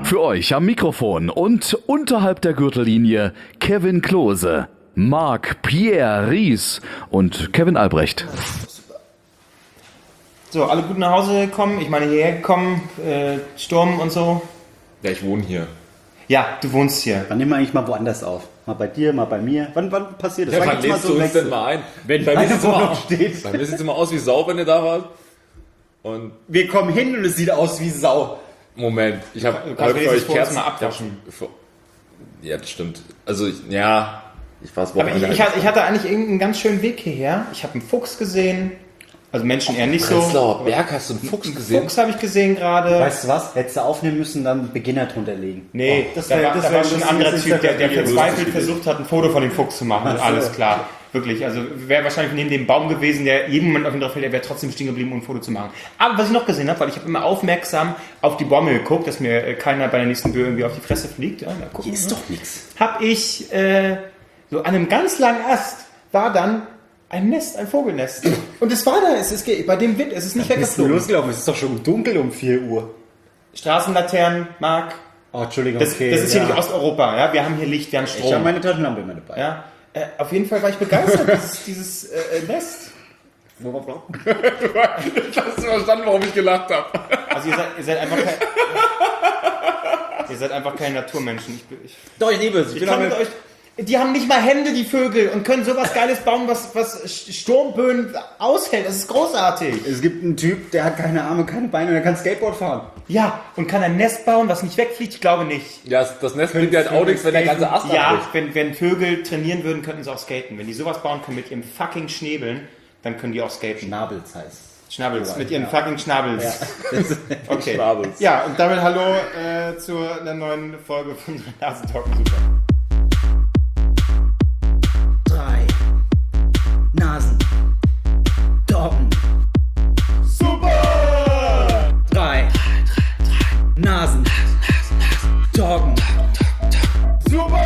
Für euch am Mikrofon und unterhalb der Gürtellinie Kevin Klose, Marc-Pierre Ries und Kevin Albrecht. So, alle gut nach Hause gekommen, ich meine hierher gekommen, Sturm und so. Ja, ich wohne hier. Ja, du wohnst hier. Dann nehmen wir eigentlich mal woanders auf. Mal bei dir, mal bei mir. Wann passiert das? Ja, wann lädst du uns denn mal ein? Wenn bei mir steht. Bei mir sieht es immer aus wie Sau, wenn ihr da wart. Und Wir kommen hin und es sieht aus wie Sau. Moment, ich habe Du kannst für euch vor uns Kerzen mal abwaschen. Ja, das stimmt. Also, ich war es Aber ich hatte eigentlich irgendeinen ganz schönen Weg hierher. Ich habe einen Fuchs gesehen. Also Menschen eher nicht so. Prenzlauer Berg, hast du einen Fuchs gesehen? Fuchs habe ich gesehen gerade. Weißt du was? Hättest du aufnehmen müssen, dann Beginner drunter legen. Nee, das da wär- war, das da wär war schon ein lustig, anderer das ist Typ, der lustig verzweifelt gewesen. versucht hat, ein Foto von dem Fuchs zu machen. Ach so. Alles klar. Wirklich, also wäre wahrscheinlich neben dem Baum gewesen, der jeden Moment auf ihn drauf fällt, der wäre trotzdem stehen geblieben, um ein Foto zu machen. Aber was ich noch gesehen habe, weil ich habe immer aufmerksam auf die Bäume geguckt, dass mir keiner bei der nächsten Böe irgendwie auf die Fresse fliegt. Ja, gucken, Hier ist doch nichts. habe ich so an einem ganz langen Ast war dann ein Nest, ein Vogelnest. Und es war da, es ist bei dem Wind, es ist nicht Bist du weggeflogen. losgelaufen? Es ist doch schon dunkel um 4 Uhr. Straßenlaternen, Marc. Oh, Entschuldigung, Das ist hier nicht Osteuropa, ja? Wir haben hier Licht, wir haben Ich habe Strom. meine Taschenlampe immer dabei. Ja? Auf jeden Fall war ich begeistert, dieses Nest. Hast du verstanden, warum ich gelacht habe? Also ihr seid einfach keine Naturmenschen. Doch, ich liebe es. Ich kann mit euch. Die haben nicht mal Hände, die Vögel, und können sowas Geiles bauen, was Sturmböen aushält. Das ist großartig. Es gibt einen Typ, der hat keine Arme, keine Beine und der kann Skateboard fahren. Ja, und kann ein Nest bauen, was nicht wegfliegt? Ich glaube nicht. Ja, das Nest bringt ja halt auch nichts, wenn der ganze Ast Ja, abbricht. wenn Vögel trainieren würden, könnten sie auch skaten. Wenn die sowas bauen können mit ihrem fucking Schnäbeln, dann können die auch skaten. Schnabels heißt. Schnabels, mit ihren fucking Schnabels. Ja. Okay. Schnabels. Ja, und damit hallo zu einer neuen Folge von Nasentalken Super. 3 Nasen. Doggen. Super! 3 Nasen. Doggen. Super!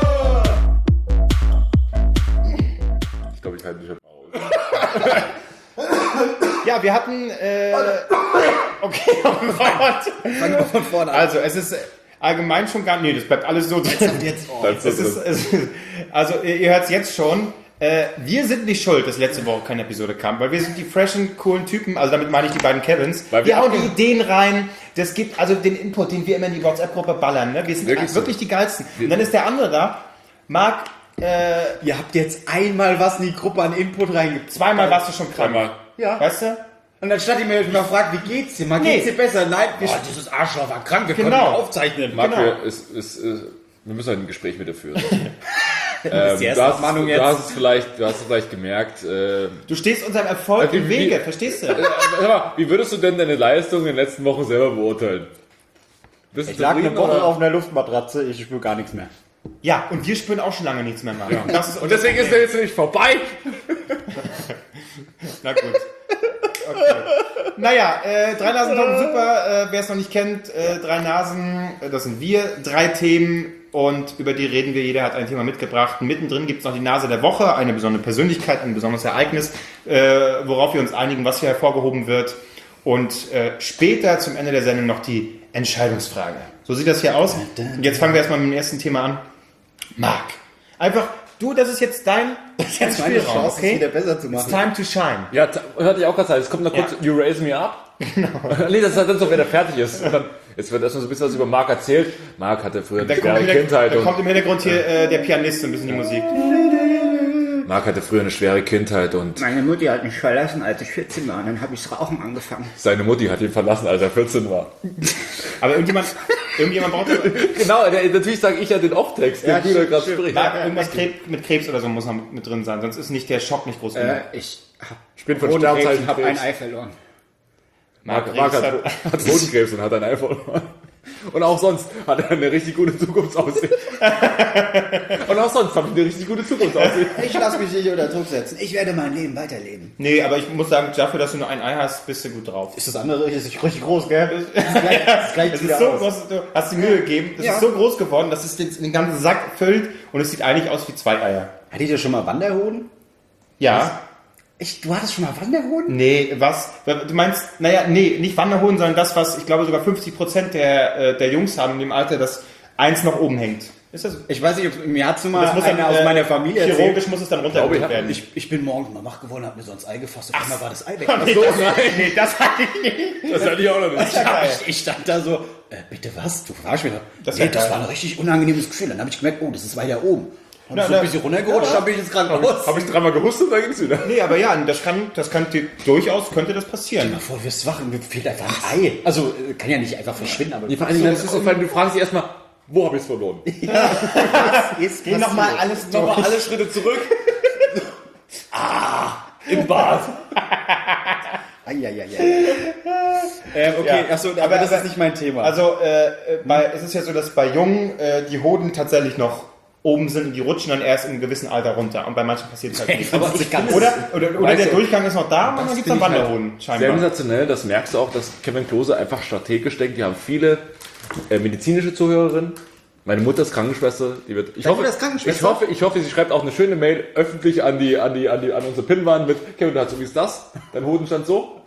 Ich glaube, ich halte mich aus. Ja, wir hatten. Okay, oh Gott. Fangen wir von vorne an. Also, es ist allgemein schon gar. Nee, das bleibt alles so drin. Also, ihr hört es jetzt schon. Wir sind nicht schuld, dass letzte Woche keine Episode kam, weil wir sind die freshen, coolen Typen, also damit meine ich die beiden Kevins. Weil Wir wir hauen die Ideen rein, das gibt also den Input, den wir immer in die WhatsApp-Gruppe ballern. Ne? Wir sind wirklich die Geilsten. Und dann ist der andere da, Marc, Ihr habt jetzt einmal was in die Gruppe an Input reingepackt. zweimal warst du schon krank. Zweimal. Ja. Weißt du? Und dann statt ihr mir mal fragt, wie geht's dir? Mal geht's dir besser? Nein, dieses Arschloch war krank, wir Genau. konnten nicht aufzeichnen. Marc, Genau. wir müssen heute ein Gespräch mit dir führen. Das ist die erste Abmahnung jetzt. Du hast es vielleicht gemerkt. Du stehst unserem Erfolg im Wege, verstehst du? Hör mal, wie würdest du denn deine Leistung in den letzten Wochen selber beurteilen? Bist du Ich lag eine zufrieden, Woche oder? auf einer Luftmatratze, ich spüre gar nichts mehr. Ja, und wir spüren auch schon lange nichts mehr, Marc. Das ist Und deswegen ist er jetzt nicht vorbei. Na gut. Okay. Naja, 3 Nasen Talken Super, wer es noch nicht kennt, 3 Nasen, das sind wir, 3 Themen und über die reden wir, jeder hat ein Thema mitgebracht. Mittendrin gibt es noch die Nase der Woche, eine besondere Persönlichkeit, ein besonderes Ereignis, worauf wir uns einigen, was hier hervorgehoben wird. Und später zum Ende der Sendung noch die Entscheidungsfrage. So sieht das hier aus. Und jetzt fangen wir erstmal mit dem ersten Thema an. Marc, einfach, das ist jetzt dein Jetzt meine Spielraum, Chance, es wieder besser zu It's machen. time to shine. Ja, hört ich auch gerade. Es kommt noch kurz, You Raise Me Up. Genau. Nee, das ist dann so, wenn er fertig ist. Und dann, jetzt wird erstmal so ein bisschen was über Marc erzählt. Marc hatte früher eine schwere Kindheit. Da kommt im Hintergrund hier der Pianist, ein bisschen die Musik. Marc hatte früher eine schwere Kindheit und Meine Mutti hat mich verlassen, als ich 14 war. Und dann habe ich Rauchen angefangen. seine Mutti hat ihn verlassen, als er 14 war. Aber irgendjemand braucht Genau, natürlich sage ich ja den Off-Text, den du da gerade sprichst. irgendwas mit Krebs oder so muss noch mit drin sein, sonst ist nicht der Schock nicht groß genug. Ich Ich bin von Hodenkrebs Sternzeichen und habe ein Krebs. Ei verloren. Marc Krebs hat Hodenkrebs und hat ein iPhone. Und auch sonst hat er eine richtig gute Zukunftsaussicht. Und auch sonst habe ich eine richtig gute Zukunftsaussicht. Ich lasse mich nicht unter Druck setzen. Ich werde mein Leben weiterleben. Nee, aber ich muss sagen, dafür, dass du nur ein Ei hast, bist du gut drauf. Ist das andere richtig groß, gell? Das gleicht Es ist wieder so aus. groß, du hast die Mühe gegeben, es Ja. ist so groß geworden, dass es den ganzen Sack füllt und es sieht eigentlich aus wie 2 Eier. Hattet ihr schon mal Wanderhoden? Ja, Du hattest schon mal Wanderhoden? Nee, was? Du meinst, nicht Wanderhoden, sondern das, was ich glaube sogar 50% der Jungs haben in dem Alter, dass eins noch oben hängt. Ist das? Ich weiß nicht, ob mir hat mal Das muss dann, einer aus meiner Familie erzählt. chirurgisch muss es dann runtergeholt werden. Ich bin morgens mal wach geworden, hab mir so ins Ei gefasst und einmal war das Ei weg. Nee, das hatte ich nicht. Das hatte ich auch noch nicht. Ich stand da so, bitte was? Du verarsch mich doch. Das Das geil. war ein richtig unangenehmes Gefühl. Dann habe ich gemerkt, das ist weiter oben. Und Na, so ein bisschen runtergerutscht, dann bin ich ins Krankenhaus. Habe ich dreimal gehustet und dann ging's wieder. Nee, aber ja, das kann durchaus, könnte das passieren. Stell dir mal vor, du wirst wach und mir fehlt einfach ein Ei. Also, kann ja nicht einfach verschwinden, aber... Vor allen Dingen, das ist so, du fragst dich erstmal, wo habe ich es verloren? Geh nochmal alles durch. Nochmal alle Schritte zurück. Im Bad. Okay, achso, aber das ist nicht mein Thema. Also, es ist ja so, dass bei Jungen die Hoden tatsächlich noch oben sind und die rutschen dann erst in einem gewissen Alter runter. Und bei manchen passiert es halt nicht. Oder der Durchgang ist noch da und dann gibt es dann Wanderhoden, scheinbar. Sensationell, das merkst du auch, dass Kevin Klose einfach strategisch denkt. Wir haben viele medizinische Zuhörerinnen. Meine Mutter ist Krankenschwester. Ich hoffe, sie schreibt auch eine schöne Mail öffentlich an unsere Pinnwand mit Kevin, du hast so wie ist das? Dein Hodenstand so?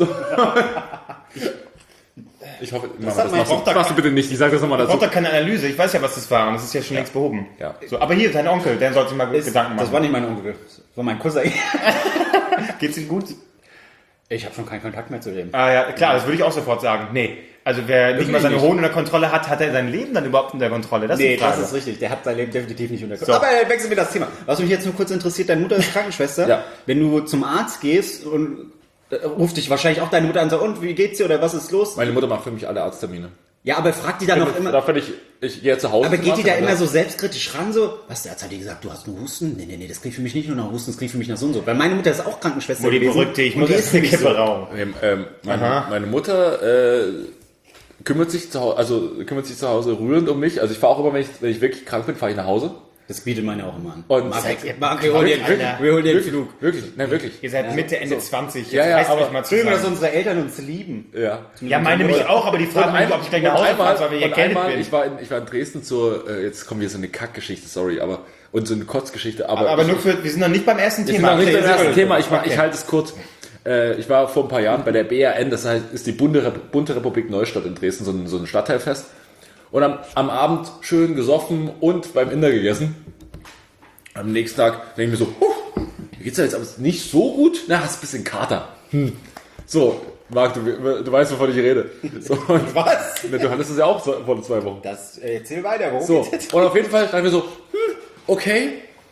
Ich hoffe, das machst du bitte nicht. Ich sage das nochmal dazu. Braucht da keine Analyse. Ich weiß ja, was das war. Und das ist ja schon längst behoben. Ja. So, aber hier, dein Onkel, der sollte sich mal Gedanken machen. Das war nicht mein Onkel, das war mein Cousin. Geht's ihm gut? Ich habe schon keinen Kontakt mehr zu dem. Ah ja, klar, das würde ich auch sofort sagen. Nee. Also wer nicht mal seine Hoden unter Kontrolle hat, hat er sein Leben dann überhaupt unter Kontrolle? Das ist die Frage. Das ist richtig. Der hat sein Leben definitiv nicht unter Kontrolle. Aber wechseln wir das Thema. Was mich jetzt nur kurz interessiert, deine Mutter ist Krankenschwester. Ja. Wenn du zum Arzt gehst und ruft dich wahrscheinlich auch deine Mutter an und sagt, und wie geht's dir oder was ist los? Meine Mutter macht für mich alle Arzttermine. Ja, aber fragt die dann noch immer... Ich gehe zu Hause. Aber geht die da immer so selbstkritisch ran, so? Was, der Arzt hat dir gesagt, du hast nur Husten? Nee, das klingt für mich nicht nur nach Husten, das klingt für mich nach so und so. Weil meine Mutter ist auch Krankenschwester Die gewesen. Verrückte, ich und muss die jetzt ist eine nämlich Kippe so. rauchen. Meine Mutter kümmert sich zu Hause rührend um mich. Also ich fahre auch immer, wenn ich wirklich krank bin, fahre ich nach Hause. Das bietet meine auch immer an. Und Marc, wir holen den Flug. Wirklich. Ihr seid Mitte, Ende 20. Jetzt Ja, reißt aber euch mal Schön, dass zusammen. unsere Eltern uns lieben. Ja. Ja, meine mich auch, aber die fragen mich, ob ich gleich nach Hause fahre, weil wir hier kennt bin. Ich war in Dresden jetzt kommt wieder so eine Kackgeschichte, sorry, und so eine Kotzgeschichte. Aber nur wir sind noch nicht beim ersten Ich bin Thema. noch nicht beim ersten Thema, Okay. ich halte es kurz. Ich war vor ein paar Jahren bei der BRN, das heißt, ist die Bunte Republik Neustadt in Dresden, so ein Stadtteilfest. Und am Abend schön gesoffen und beim Inder gegessen. Am nächsten Tag denke ich mir so, mir geht's ja jetzt aber nicht so gut. Na, hast ein bisschen Kater. So, Marc, du weißt, wovon ich rede. So, Was? Du hattest es ja auch vor 2 Wochen. Das erzähl weiter, worum So, geht's jetzt? und auf jeden Fall dachte ich mir so, okay.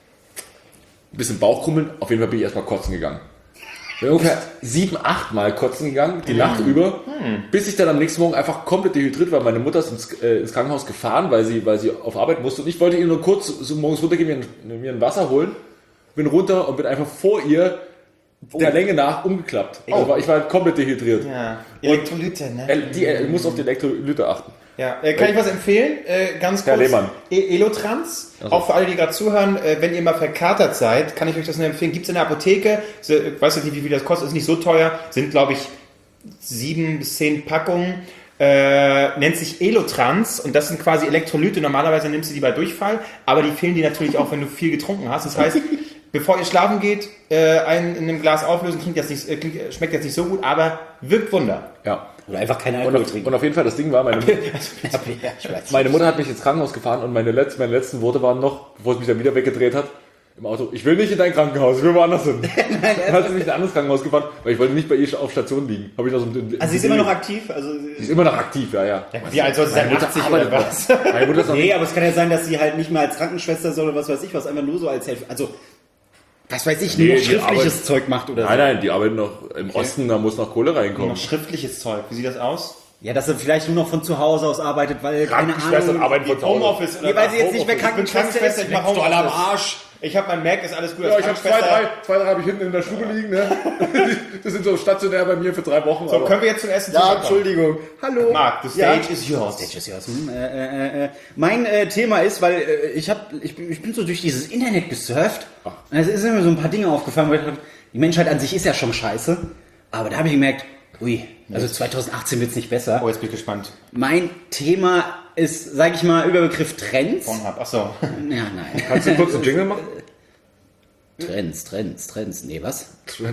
Ein bisschen Bauchkrummeln, auf jeden Fall bin ich erstmal kotzen gegangen. Bin ungefähr 7, 8 Mal kotzen gegangen, die Nacht über, bis ich dann am nächsten Morgen einfach komplett dehydriert war. Meine Mutter ist ins Krankenhaus gefahren, weil sie auf Arbeit musste. Und ich wollte ihr nur kurz so morgens runtergehen, mir ein Wasser holen, bin runter und bin einfach vor ihr der Länge nach umgeklappt. Also ich war komplett dehydriert. Ja, Elektrolyte, ne? Ich muss auf die Elektrolyte achten. Ja, kann ich was empfehlen? Ganz Herr kurz. Lehmann. Elotrans. Auch für alle, die gerade zuhören, wenn ihr mal verkatert seid, kann ich euch das nur empfehlen. Gibt es in der Apotheke, ich weiß nicht, wie viel das kostet, ist nicht so teuer, sind glaube ich 7 bis 10 Packungen. Nennt sich Elotrans und das sind quasi Elektrolyte. Normalerweise nimmst du die bei Durchfall, aber die fehlen dir natürlich auch, wenn du viel getrunken hast. Das heißt, bevor ihr schlafen geht, einen in einem Glas auflösen, schmeckt jetzt nicht so gut, aber wirkt Wunder. Ja. Oder einfach keine Alkohol trinken. Und auf jeden Fall, das Ding war, meine Mutter hat mich ins Krankenhaus gefahren und meine letzten Worte waren noch, bevor sie mich dann wieder weggedreht hat, im Auto, ich will nicht in dein Krankenhaus, ich will woanders hin. Dann hat sie mich in ein anderes Krankenhaus gefahren, weil ich wollte nicht bei ihr auf Station liegen. Habe ich noch so Also sie ist immer noch aktiv? Sie ist immer noch aktiv, ja. Wie alt soll sie sein? 80 oder was? Meine Mutter ist noch Nee, aber es kann ja sein, dass sie halt nicht mal als Krankenschwester ist oder was weiß ich was, einfach nur so als Helfer. Also, was weiß ich, nur noch die schriftliches Zeug macht oder so. Nein, die arbeiten noch im Osten, da muss noch Kohle reinkommen. Noch schriftliches Zeug. Wie sieht das aus? Ja, dass sie vielleicht nur noch von zu Hause aus arbeitet, weil keine Krankenschwestern Ahnung. arbeiten von zu Hause. Homeoffice Nee, weil sie jetzt nicht mehr Krankenschwester ist. Ich mache Alle am Homeoffice. Arsch. Ich habe mein Mac, ist alles gut. Ja, ich habe zwei, drei habe ich hinten in der Stube liegen, ne? Das sind so stationär bei mir für 3 Wochen. So, können wir jetzt zum ersten Ja, Thema kommen? Entschuldigung. Hallo. Marc, the stage is yours. Stage is yours. Mein Thema ist, weil ich bin so durch dieses Internet gesurft. Und es ist mir so ein paar Dinge aufgefallen, weil ich dachte, die Menschheit an sich ist ja schon scheiße. Aber da habe ich gemerkt, ui, also 2018 wird es nicht besser. Oh, jetzt bin ich gespannt. Mein Thema ist, sage ich mal, Überbegriff Trends. Pornhub, achso. Ja, nein. Kannst du kurz einen Jingle machen? Trends. Nee, was?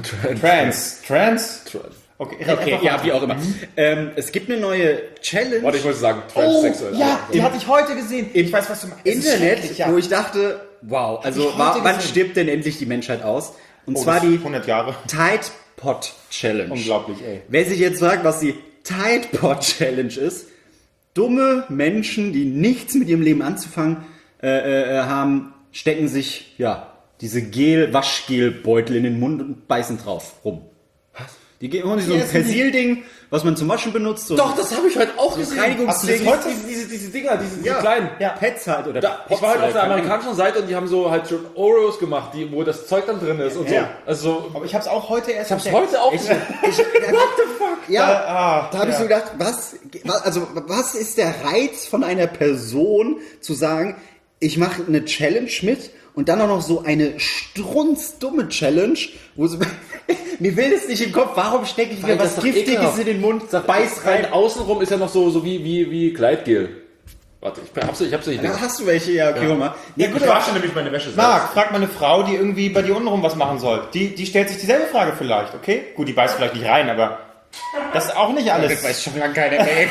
Trans. Okay, ja, wie auch immer. Es gibt eine neue Challenge. Warte, ich wollte sagen, transsexuell. Ja, die hatte ich heute gesehen. Ich weiß, was du meinst. Internet, Ja. wo ich dachte, wow, also ich heute wann gesehen. stirbt denn endlich die Menschheit aus? Und Oh, zwar das die 100 Jahre. Tide Pod Challenge. Unglaublich, ey. Wer sich jetzt fragt, was die Tide Pod Challenge ist, dumme Menschen, die nichts mit ihrem Leben anzufangen haben, stecken sich diese Waschgelbeutel in den Mund und beißen drauf rum. Was? Die holen sich so ein Persil-Ding, was man zum Waschen benutzt. So Doch, das habe ich heute auch gesehen. Reinigungsding. Hast du das diese Dinger, diese kleinen. Pets halt oder Ich war heute auf der amerikanischen Seite und die haben so halt schon Oreos gemacht, wo das Zeug dann drin ist und so. Ja. Also, Aber ich hab's auch heute erst ich hab's heute auch gesehen. What the fuck? Ja, da habe ich so gedacht, was ist der Reiz von einer Person zu sagen, ich mache eine Challenge mit und dann auch noch so eine strunzdumme Challenge, wo sie, mir will es nicht im Kopf, warum stecke ich mir das was ist doch Giftiges ekelhaft. in den Mund, beiß rein. Rein außenrum ist ja noch so wie Gleitgel. Warte, ich hab's nicht. Da hast du welche, ja, okay, hol mal. Nee, gut, Ich wasche nämlich meine Wäsche selbst. Marc, frag mal eine Frau, die irgendwie bei dir untenrum was machen soll. Die stellt sich dieselbe Frage vielleicht, okay? Gut, die beißt vielleicht nicht rein, aber das ist auch nicht alles. Das weiß schon lange keiner mehr.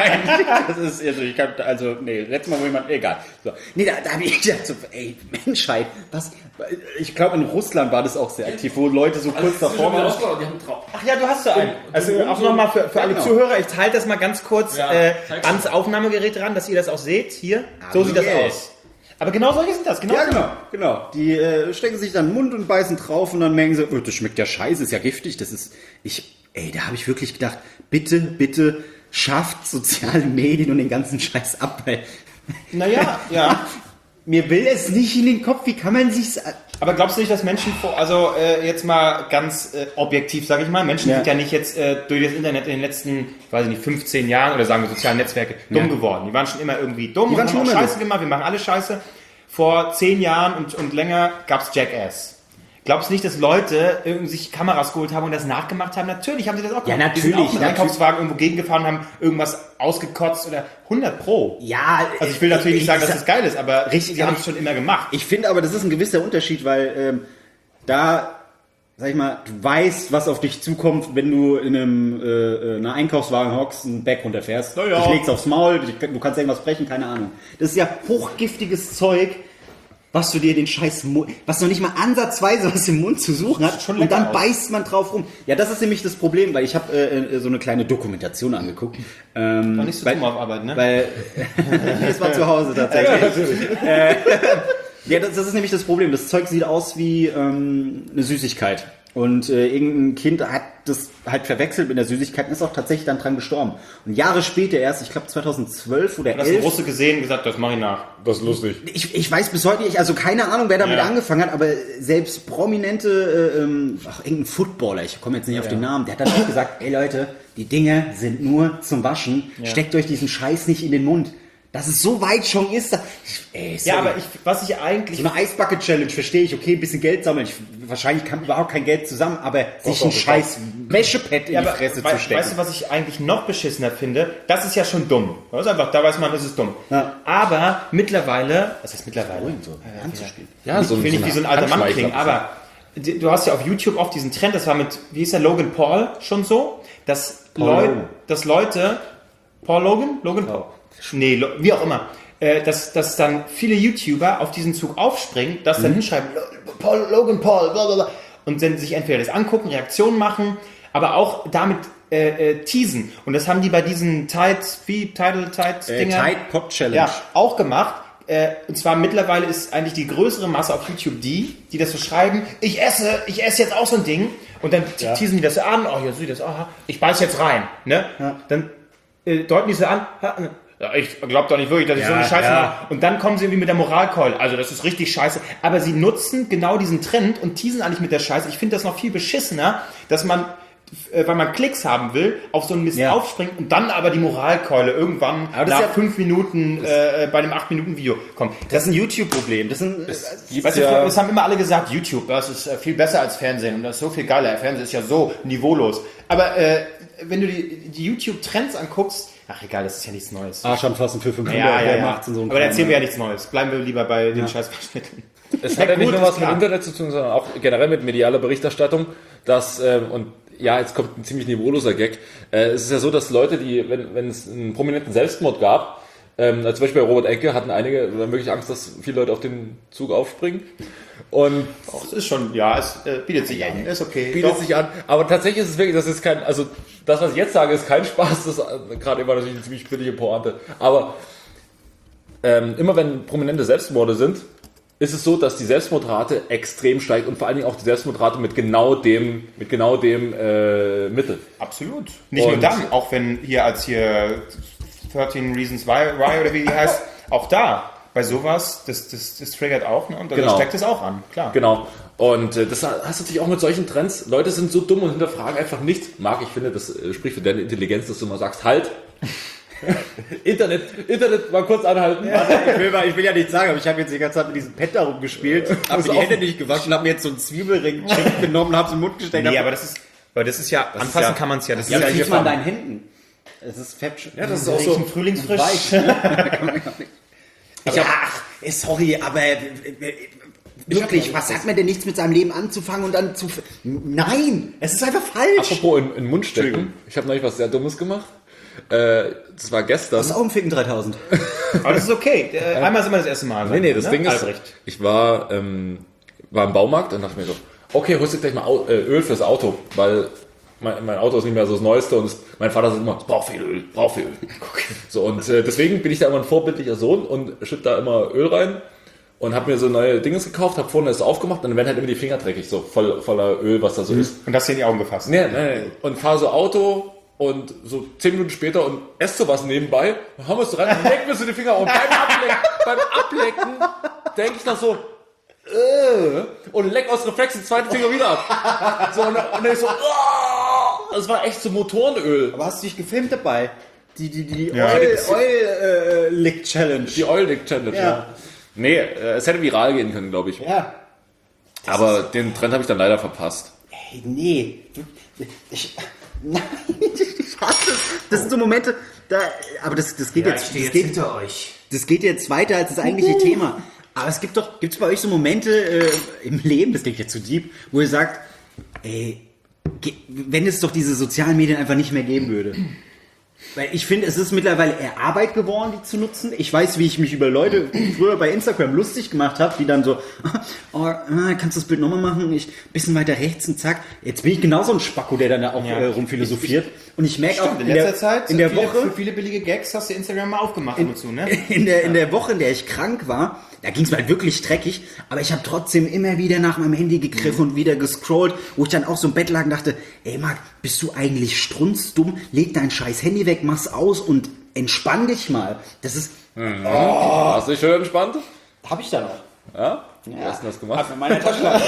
Das ist, letztes Mal, wo jemand, egal. So. Nee, da habe ich gedacht, so, ey, Menschheit, was, ich glaube, in Russland war das auch sehr aktiv, wo Leute so kurz davor waren. Die haben drauf. Ach ja, du hast so einen. Also auch nochmal für alle genau. Zuhörer, ich halte das mal ganz kurz Ja, ans Aufnahmegerät ran, dass ihr das auch seht. Hier, so sieht das yeah. aus. Aber genau solche sind das, genau. Ja, genau. Die stecken sich dann in den Mund und beißen drauf und dann merken sie, das schmeckt ja scheiße, ist ja giftig, da habe ich wirklich gedacht, bitte schafft soziale Medien und den ganzen Scheiß ab, weil Naja, ja. mir will es nicht in den Kopf, wie kann man sich's... Aber glaubst du nicht, dass Menschen, jetzt mal ganz objektiv, sage ich mal, Menschen sind ja nicht jetzt durch das Internet in den letzten, 15 Jahren oder sagen wir sozialen Netzwerke dumm geworden. Die waren schon immer irgendwie dumm und haben auch Scheiße gemacht, wir machen alle Scheiße. Vor 10 Jahren und länger gab's Jackass. Glaubst du nicht, dass Leute irgendwie sich Kameras geholt haben und das nachgemacht haben? Natürlich haben sie das auch gemacht. Ja, Die sind auch mit natürlich. Einkaufswagen irgendwo gegengefahren und haben irgendwas ausgekotzt oder 100 Pro. Ja, Also ich will natürlich nicht sagen, dass das geil ist, aber Richtig, die haben es schon immer gemacht. Ich finde aber, das ist ein gewisser Unterschied, weil da, sag ich mal, du weißt, was auf dich zukommt, wenn du in einer Einkaufswagen hockst, einen Berg runterfährst. Ja. Dich legst aufs Maul, du kannst irgendwas brechen, keine Ahnung. Das ist ja hochgiftiges Zeug, was du dir den Scheiß, was noch nicht mal ansatzweise was im Mund zu suchen hat, schon und lecker dann aus. beißt man drauf rum. Ja, das ist nämlich das Problem, weil ich habe so eine kleine Dokumentation angeguckt. War nicht so dumm auf Arbeit, ne? Weil es war zu Hause tatsächlich. Ja, das ist nämlich das Problem. Das Zeug sieht aus wie eine Süßigkeit. Und irgendein Kind hat das halt verwechselt mit der Süßigkeit und ist auch tatsächlich dann dran gestorben. Und Jahre später erst, ich glaube 2012 oder Du hast einen 11. Russe gesehen und gesagt, das mache ich nach. Das ist lustig. Ich weiß bis heute nicht, also keine Ahnung, wer damit Ja. angefangen hat, aber selbst prominente, irgendein Footballer, ich komme jetzt nicht auf den Namen, der hat dann auch gesagt, ey Leute, die Dinger sind nur zum Waschen, steckt euch diesen Scheiß nicht in den Mund. Dass es so weit schon ist, sorry. Ja, aber was ich eigentlich... So eine Eisbucket-Challenge verstehe ich, okay, ein bisschen Geld sammeln. Wahrscheinlich kam überhaupt kein Geld zusammen, aber sich ein scheiß Wäschepad in die Fresse zu stecken. Weißt du, was ich eigentlich noch beschissener finde? Das ist ja schon dumm. Das ist einfach, da weiß man, das ist dumm. Ja. Aber mittlerweile, was heißt mittlerweile? Ja, Ich will nicht wie so ein alter Mann klingen, aber du hast ja auf YouTube oft diesen Trend, das war mit, wie hieß der, Logan Paul schon so, dass Leute, Paul Logan? Logan Paul? Nee, wie auch immer. Dass dann viele YouTuber auf diesen Zug aufspringen, das dann hinschreiben, Logan Paul, blablabla, und dann sich entweder das angucken, Reaktionen machen, aber auch damit teasen. Und das haben die bei diesen Tidal-Dinger Tide Pod Challenge. ja, auch gemacht. Und zwar mittlerweile ist eigentlich die größere Masse auf YouTube die das so schreiben, ich esse jetzt auch so ein Ding, und dann teasen die das so an, oh, hier sieh das, aha, ich beiß jetzt rein, ne? Ja. Dann deuten die so an, ja, ich glaube doch nicht wirklich, dass ich so eine Scheiße mache. Und dann kommen sie irgendwie mit der Moralkeule. Also das ist richtig scheiße. Aber sie nutzen genau diesen Trend und teasen eigentlich mit der Scheiße. Ich finde das noch viel beschissener, dass man, weil man Klicks haben will, auf so einen Mist aufspringt und dann aber die Moralkeule irgendwann Aber das nach ist ja- 5 Minuten bei dem 8-Minuten-Video kommt. Das ist ein YouTube-Problem. Das sind, Weißt du, es haben immer alle gesagt, YouTube, das ist viel besser als Fernsehen und das ist so viel geiler. Fernsehen ist ja so niveaulos. Aber wenn du die YouTube-Trends anguckst, ach egal, das ist ja nichts Neues. Arsch anfassen für 500, Ja. macht's in so einem Aber da kleinen- erzählen wir ja nichts Neues. Bleiben wir lieber bei den scheiß Verschnitten. Es hat ja nicht nur was mit Internet zu tun, sondern auch generell mit medialer Berichterstattung, dass, und ja, jetzt kommt ein ziemlich niveauloser Gag. Es ist ja so, dass Leute, die, wenn es einen prominenten Selbstmord gab, zum Beispiel bei Robert Enke, hatten einige wirklich Angst, dass viele Leute auf den Zug aufspringen. Und Es ist schon, ja, es bietet sich an. Ist okay. bietet sich an. Aber tatsächlich ist es wirklich, das ist kein, also das, was ich jetzt sage, ist kein Spaß. Das ist gerade immer natürlich eine ziemlich billige Pointe. Aber immer wenn prominente Selbstmorde sind, ist es so, dass die Selbstmordrate extrem steigt und vor allen Dingen auch die Selbstmordrate mit genau dem Mittel. Absolut. Nicht nur dann, auch wenn hier 13 Reasons Why oder wie die heißt, auch da, bei sowas, das triggert auch, ne? Und da steckt es auch an, klar. Genau. Und das hast du natürlich auch mit solchen Trends. Leute sind so dumm und hinterfragen einfach nichts. Marc, ich finde, das spricht für deine Intelligenz, dass du mal sagst, halt. Internet mal kurz anhalten. Ja, ich will ja nicht sagen, aber ich habe jetzt die ganze Zeit mit diesem Pad da rumgespielt, habe mir die Hände nicht gewaschen, habe mir jetzt so einen Zwiebelring genommen, habe es im Mund gesteckt. Nee, aber das ist ja, anfassen kann man es ja. Das Ja, ist das ja sieht man an deinen Händen. Es ist fett. Ja, das ist auch so. Frühlingsfrisch. Sorry, aber wirklich, was hat man denn nichts mit seinem Leben anzufangen und dann zu... Nein, es ist einfach falsch. Apropos in den Mund stecken. Ich habe neulich was sehr Dummes gemacht. Das war gestern. Das Augenficken 3000. Aber das ist okay. Einmal sind wir das erste Mal. Nee, das Ding ist, Albrecht. ich war im Baumarkt und dachte mir so, okay, holst du gleich mal Öl fürs Auto, weil mein Auto ist nicht mehr so das Neueste und mein Vater sagt immer, es braucht viel Öl. Okay. So, und deswegen bin ich da immer ein vorbildlicher Sohn und schütte da immer Öl rein und habe mir so neue Dinges gekauft, habe vorne das aufgemacht und dann werden halt immer die Finger dreckig, so voller Öl, was da so ist. Und hast dir in die Augen gefasst. Nee. Und fahre so Auto und so 10 Minuten später und esse sowas nebenbei, dann haben wir es rein und lecken mir so die Finger und beim Ablecken denke ich noch so, und leck aus Reflex den zweiten Finger wieder ab. So, und dann ich so, das war echt so Motorenöl. Aber hast du dich gefilmt dabei? Die Ja, Lick Challenge. Die Oil Lick Challenge, ja. Nee, es hätte viral gehen können, glaube ich. Ja. Aber den Trend habe ich dann leider verpasst. Hey, nee. Nein, ich hasse es. Das sind so Momente, aber das geht jetzt. Das geht hinter euch. Das geht jetzt weiter als das eigentliche Thema. Aber gibt's bei euch so Momente im Leben, das klingt jetzt zu deep, wo ihr sagt, ey, wenn es doch diese sozialen Medien einfach nicht mehr geben würde. Weil ich finde, es ist mittlerweile eher Arbeit geworden, die zu nutzen. Ich weiß, wie ich mich über Leute früher bei Instagram lustig gemacht habe, die dann so, kannst du das Bild nochmal machen? Bisschen weiter rechts und zack. Jetzt bin ich genauso ein Spacko, der dann da auch rumphilosophiert. Und ich merke auch in letzter Zeit, in der Woche, für viele billige Gags hast du Instagram mal aufgemacht dazu, ne? in der Woche, in der ich krank war, da ging es mir halt wirklich dreckig, aber ich habe trotzdem immer wieder nach meinem Handy gegriffen und wieder gescrollt, wo ich dann auch so im Bett lag und dachte, ey Marc, bist du eigentlich strunzdumm? Leg dein scheiß Handy weg, mach's aus und entspann dich mal. Das ist... Hast du dich schön entspannt? Hab ich da noch. Ja? Wie hast du das gemacht? Hat mir meine Tasche.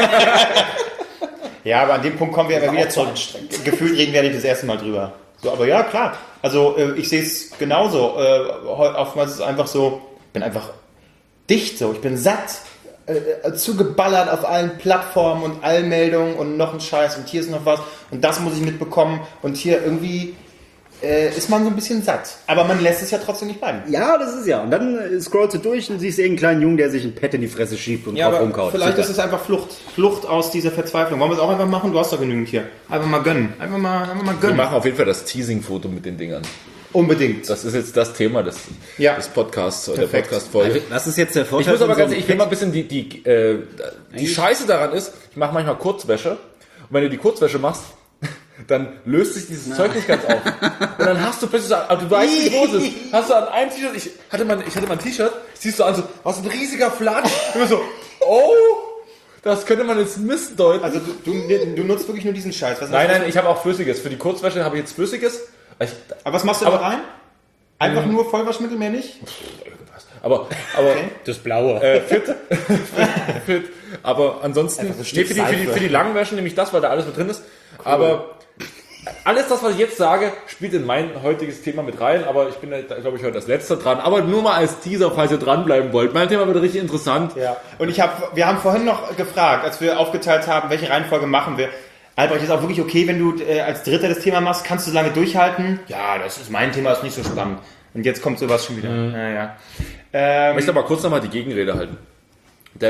Ja, aber an dem Punkt kommen wir aber wieder zurück. Gefühlt reden wir nicht das erste Mal drüber. So, aber ja, klar. Also ich sehe es genauso. Oftmals ist es einfach so, ich bin einfach dicht so. Ich bin satt, zugeballert auf allen Plattformen und allen Meldungen und noch ein Scheiß und hier ist noch was und das muss ich mitbekommen und hier irgendwie ist man so ein bisschen satt. Aber man lässt es ja trotzdem nicht bleiben. Ja, das ist ja. Und dann scrollst du durch und siehst irgendeinen kleinen Jungen, der sich ein Pad in die Fresse schiebt und drauf rumkaut. Vielleicht ist es einfach Flucht aus dieser Verzweiflung. Wollen wir es auch einfach machen? Du hast doch genügend hier. Einfach mal gönnen. Einfach mal Wir gönnen. machen auf jeden Fall das Teasing-Foto mit den Dingern. Unbedingt. Das ist jetzt das Thema des Podcasts oder der Perfekt. Podcast-Folge. Das ist jetzt der Vorteil. Ich muss aber von ganz so einem ehrlich, ich will mal ein bisschen die Scheiße daran ist, ich mache manchmal Kurzwäsche und wenn du die Kurzwäsche machst, dann löst sich dieses Zeug nicht ganz auf. Und dann hast du plötzlich so, aber du weißt nicht, wo es ist. Hast du an einem T-Shirt, ich hatte mal ein T-Shirt, siehst du an so, was ein riesiger Flatsch. Und immer so, das könnte man jetzt missdeuten. Also du nutzt wirklich nur diesen Scheiß. Was Nein, ich habe auch Flüssiges. Für die Kurzwäsche habe ich jetzt Flüssiges. Aber was machst du da rein? Einfach nur Vollwaschmittel, mehr nicht? Aber das Blaue. fit. Aber ansonsten, für die langen Wäschen nehme ich das, weil da alles mit drin ist. Cool. Aber alles das, was ich jetzt sage, spielt in mein heutiges Thema mit rein. Aber ich bin, glaube ich, heute das Letzte dran. Aber nur mal als Teaser, falls ihr dranbleiben wollt. Mein Thema wird richtig interessant. Ja. Und wir haben vorhin noch gefragt, als wir aufgeteilt haben, welche Reihenfolge machen wir. Albrecht, ist auch wirklich okay, wenn du als Dritter das Thema machst, kannst du lange durchhalten? Ja, mein Thema ist nicht so spannend. Und jetzt kommt sowas schon wieder. Ich möchte aber kurz nochmal die Gegenrede halten. Denn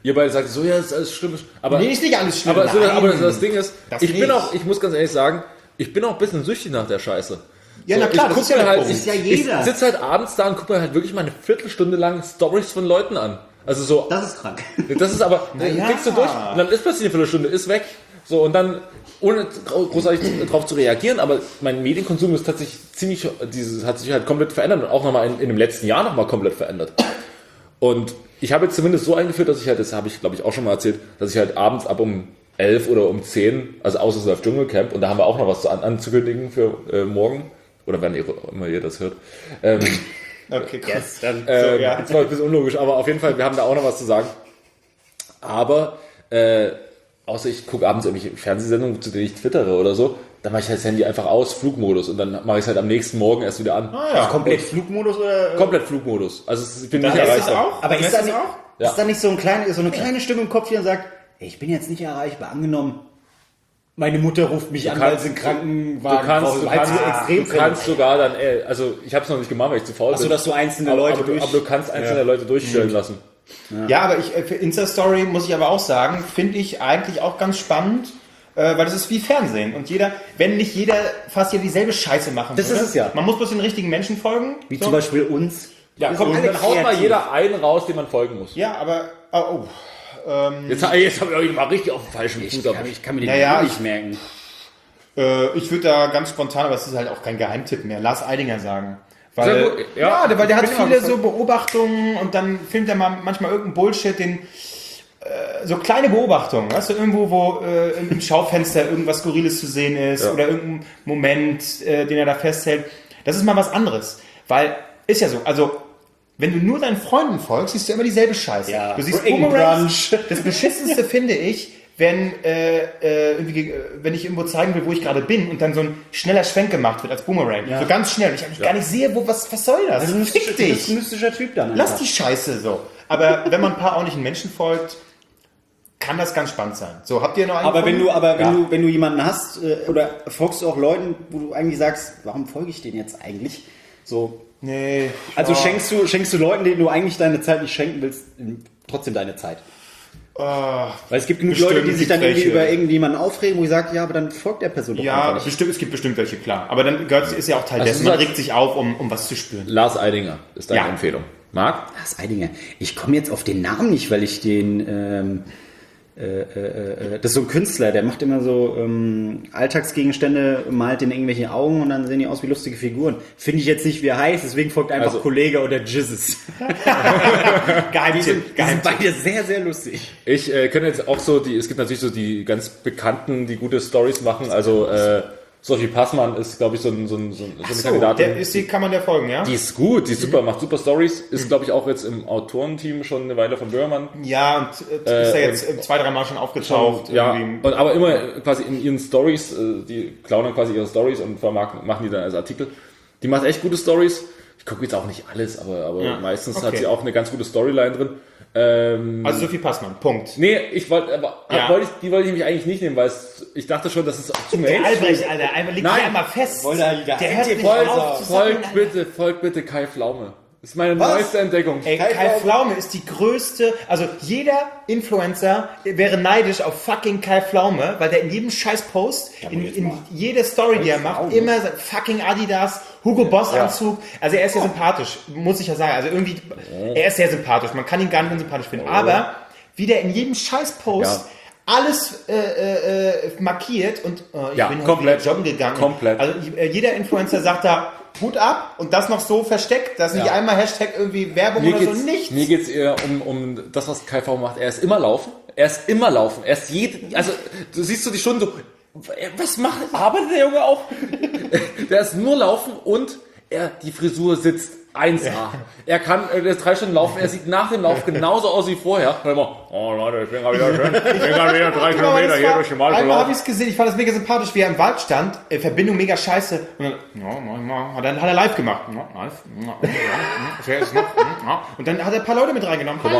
ihr beide sagt so, ja, das ist alles schlimm. Aber, Nee, ist nicht alles schlimm. aber, so, nein. aber das Ding ist, Das ich nicht. muss ganz ehrlich sagen, ich bin auch ein bisschen süchtig nach der Scheiße. Ja, na klar, ich das ist guck ja mir der halt, Punkt. ist ja jeder. Ich sitze halt abends da und gucke mir halt wirklich mal eine Viertelstunde lang Stories von Leuten an. Also so, Das ist krank. das ist aber, ja. klickst du durch und dann ist plötzlich eine Viertelstunde, ist weg. So, und dann, ohne großartig darauf zu reagieren, aber mein Medienkonsum ist tatsächlich hat sich halt komplett verändert und auch nochmal in dem letzten Jahr nochmal komplett verändert. Und ich habe jetzt zumindest so eingeführt, dass ich halt, das habe ich glaube ich auch schon mal erzählt, dass ich halt abends ab um 11 oder um 10, also außer es läuft Dschungelcamp, und da haben wir auch noch was anzukündigen für morgen, oder wenn immer ihr das hört. Okay, krass. Dann, Das war ein bisschen unlogisch, aber auf jeden Fall, wir haben da auch noch was zu sagen. Aber, außer ich gucke abends irgendwelche Fernsehsendungen, zu denen ich twittere oder so, dann mache ich halt das Handy einfach aus, Flugmodus, und dann mache ich es halt am nächsten Morgen erst wieder an. Komplett Flugmodus oder? Komplett Flugmodus. Also ich bin nicht Lässt es erreichbar. auch? Aber Lässt ist da es nicht, auch? Ja. ist da nicht so eine kleine Stimme im Kopf, die dann sagt, hey, ich bin jetzt nicht erreichbar, angenommen, meine Mutter ruft mich an, weil sie einen Krankenwagen braucht, weil sie extrem du kannst sogar dann, also ich habe es noch nicht gemacht, weil ich zu faul bin. Achso, dass du einzelne Leute aber du kannst einzelne Leute durchstellen lassen. Ja, aber für Insta-Story muss ich aber auch sagen, finde ich eigentlich auch ganz spannend, weil das ist wie Fernsehen. Und wenn nicht jeder fast dieselbe Scheiße machen Das würde. ist es ja. Man muss bloß den richtigen Menschen folgen. Wie so. zum Beispiel uns. Ja, Wir komm, sind alle dann haut mal kreativ. jeder einen raus, dem man folgen muss. Ja, aber, Jetzt habe ich euch mal richtig auf den falschen Fuß erwischt. Ich kann mir den Naja, nicht merken. ich würde da ganz spontan, aber es ist halt auch kein Geheimtipp mehr, Lars Eidinger sagen. Sehr Weil, gut, ja. weil der hat Ich bin viele immer so Beobachtungen und dann filmt er manchmal irgendeinen Bullshit, so kleine Beobachtungen, weißt du, irgendwo, wo im Schaufenster irgendwas Skurriles zu sehen ist oder irgendein Moment, den er da festhält. Das ist mal was anderes, weil, ist ja so, also, wenn du nur deinen Freunden folgst, siehst du immer dieselbe Scheiße. Ja. Du siehst Bring Boomerangs. Brunch. Das Beschissenste finde ich, wenn ich irgendwo zeigen will, wo ich gerade bin und dann so ein schneller Schwenk gemacht wird als Boomerang. So ganz schnell. Und ich eigentlich gar nicht sehe, was soll das? Also du Fick bist ein dich! mystischer Typ dann. Lass einfach. die Scheiße so. Aber wenn man ein paar ordentlichen Menschen folgt, kann das ganz spannend sein. So, habt ihr noch einen? Aber gefunden? wenn du jemanden hast, oder folgst du auch Leuten, wo du eigentlich sagst, warum folge ich denen jetzt eigentlich? So. Nee. Also schenkst du Leuten, denen du eigentlich deine Zeit nicht schenken willst, trotzdem deine Zeit. Weil es gibt genug Bestimmt Leute, die sich dann gibt's irgendwie welche. über irgendjemanden aufregen, wo ich sage, ja, aber dann folgt der Person doch Ja, einfach nicht. es gibt bestimmt welche, klar. Aber dann ist ja auch Teil Also dessen. du Man sagst- regt sich auf, um was zu spüren. Lars Eidinger ist deine Ja. Empfehlung. Marc? Das Eidinger. Ich komme jetzt auf den Namen nicht, weil ich den das ist so ein Künstler, der macht immer so Alltagsgegenstände, malt in irgendwelche Augen und dann sehen die aus wie lustige Figuren. Finde ich jetzt nicht, wie er heißt, deswegen folgt einfach Also- Kollege oder Jizzes. Die sind beide sehr, sehr lustig. Ich kenne jetzt auch so, es gibt natürlich so die ganz Bekannten, die gute Stories machen. Also Sophie Passmann ist, glaube ich, so eine Kandidatin. Kann man der folgen, ja? Die ist gut, die ist super, macht super Stories. Ist, glaube ich, auch jetzt im Autorenteam schon eine Weile von Böhmermann. Ja, und ist ja jetzt 2-3 Mal schon aufgetaucht. Ja, irgendwie. aber immer quasi in ihren Stories, die klauen dann quasi ihre Stories und machen die dann als Artikel. Die macht echt gute Stories. Ich gucke jetzt auch nicht alles, aber Ja, meistens okay. hat sie auch eine ganz gute Storyline drin. Also Sophie Passmann, Punkt. Nee, die wollte ich nämlich eigentlich nicht nehmen, weil ich dachte schon, das ist auch zu Der Mainstream. Albrecht, Alter, einmal liegt Nein. hier einmal fest. Wollte er wieder Der hört nicht Folgt, auf zu sappeln, Alter. folgt bitte Kai Pflaume. Das ist meine neueste Entdeckung. Ey, Kai Pflaume ist die größte, also jeder Influencer wäre neidisch auf fucking Kai Pflaume, weil der in jedem scheiß Post, in jede Story, die er macht, immer sagt, fucking Adidas, Hugo Boss Anzug, also er ist ja sympathisch, muss ich ja sagen, also irgendwie, er ist sehr sympathisch, man kann ihn gar nicht unsympathisch finden, aber wie der in jedem scheiß Post alles markiert und ich Ja, bin heute komplett. wieder joggen gegangen. Komplett. Also jeder Influencer sagt da, Hut ab und das noch so versteckt, dass nicht einmal Hashtag irgendwie Werbung oder so, nichts. Mir geht's eher um das, was Kai V macht. Er ist immer laufen. Also, du siehst so die Stunden so, arbeitet der Junge auch? Der ist nur laufen und die Frisur sitzt 1A. Er kann 3 Stunden laufen, er sieht nach dem Lauf genauso aus wie vorher. Und immer, oh Leute, ich bin gerade wieder schön. Ich bin gerade wieder 3 Kilometer hier durch den Wald Einmal habe gelaufen. ich es gesehen, ich fand das mega sympathisch, wie er im Wald stand, Verbindung mega scheiße. Und dann hat er live gemacht. Und dann hat er ein paar Leute mit reingenommen. Komm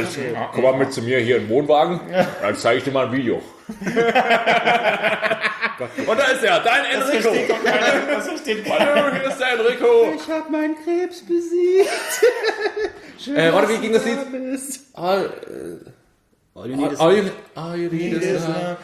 mal mit zu mir hier in den Wohnwagen, dann zeige ich dir mal ein Video. Und da ist er, dein Enrico. Das versteht Hallo, hier ist der Enrico. Ich hab meinen Krebs besiegt. Schön, Warte, wie ging das Lied? All you need is All you need is love.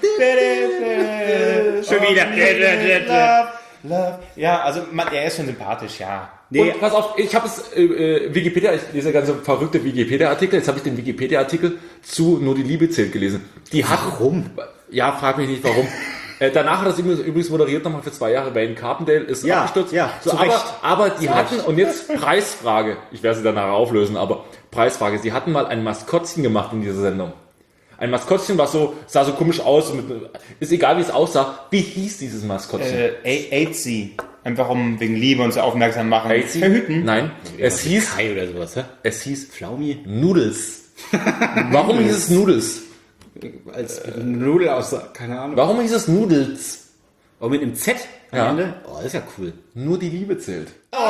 schon wieder. Love. Ja, also er ist schon sympathisch, ja. Und pass auf, ich habe es Wikipedia, ich lese ganze verrückte Wikipedia-Artikel, jetzt habe ich den Wikipedia-Artikel zu Nur die Liebe zählt gelesen. Warum? Ja, frag mich nicht warum. Danach hat das übrigens moderiert nochmal für 2 Jahre. Wayne Carpendale ist abgestürzt. Ja, so, zu Recht. aber die hatten, und jetzt Preisfrage, ich werde sie danach auflösen, aber Preisfrage, sie hatten mal ein Maskottchen gemacht in dieser Sendung. Ein Maskottchen, was sah so komisch aus, ist egal wie es aussah. Wie hieß dieses Maskottchen? AIDS. Einfach wegen Liebe und so aufmerksam machen. AIDS? Verhüten? Nein, es hieß Kai oder sowas, hä? Es hieß Flaumi? Noodles. Warum hieß es Noodles? Als Nudel aussah, keine Ahnung. Warum hieß es Noodles? Oh, mit einem Z am Ja. Ende? Oh, das ist ja cool. Nur die Liebe zählt.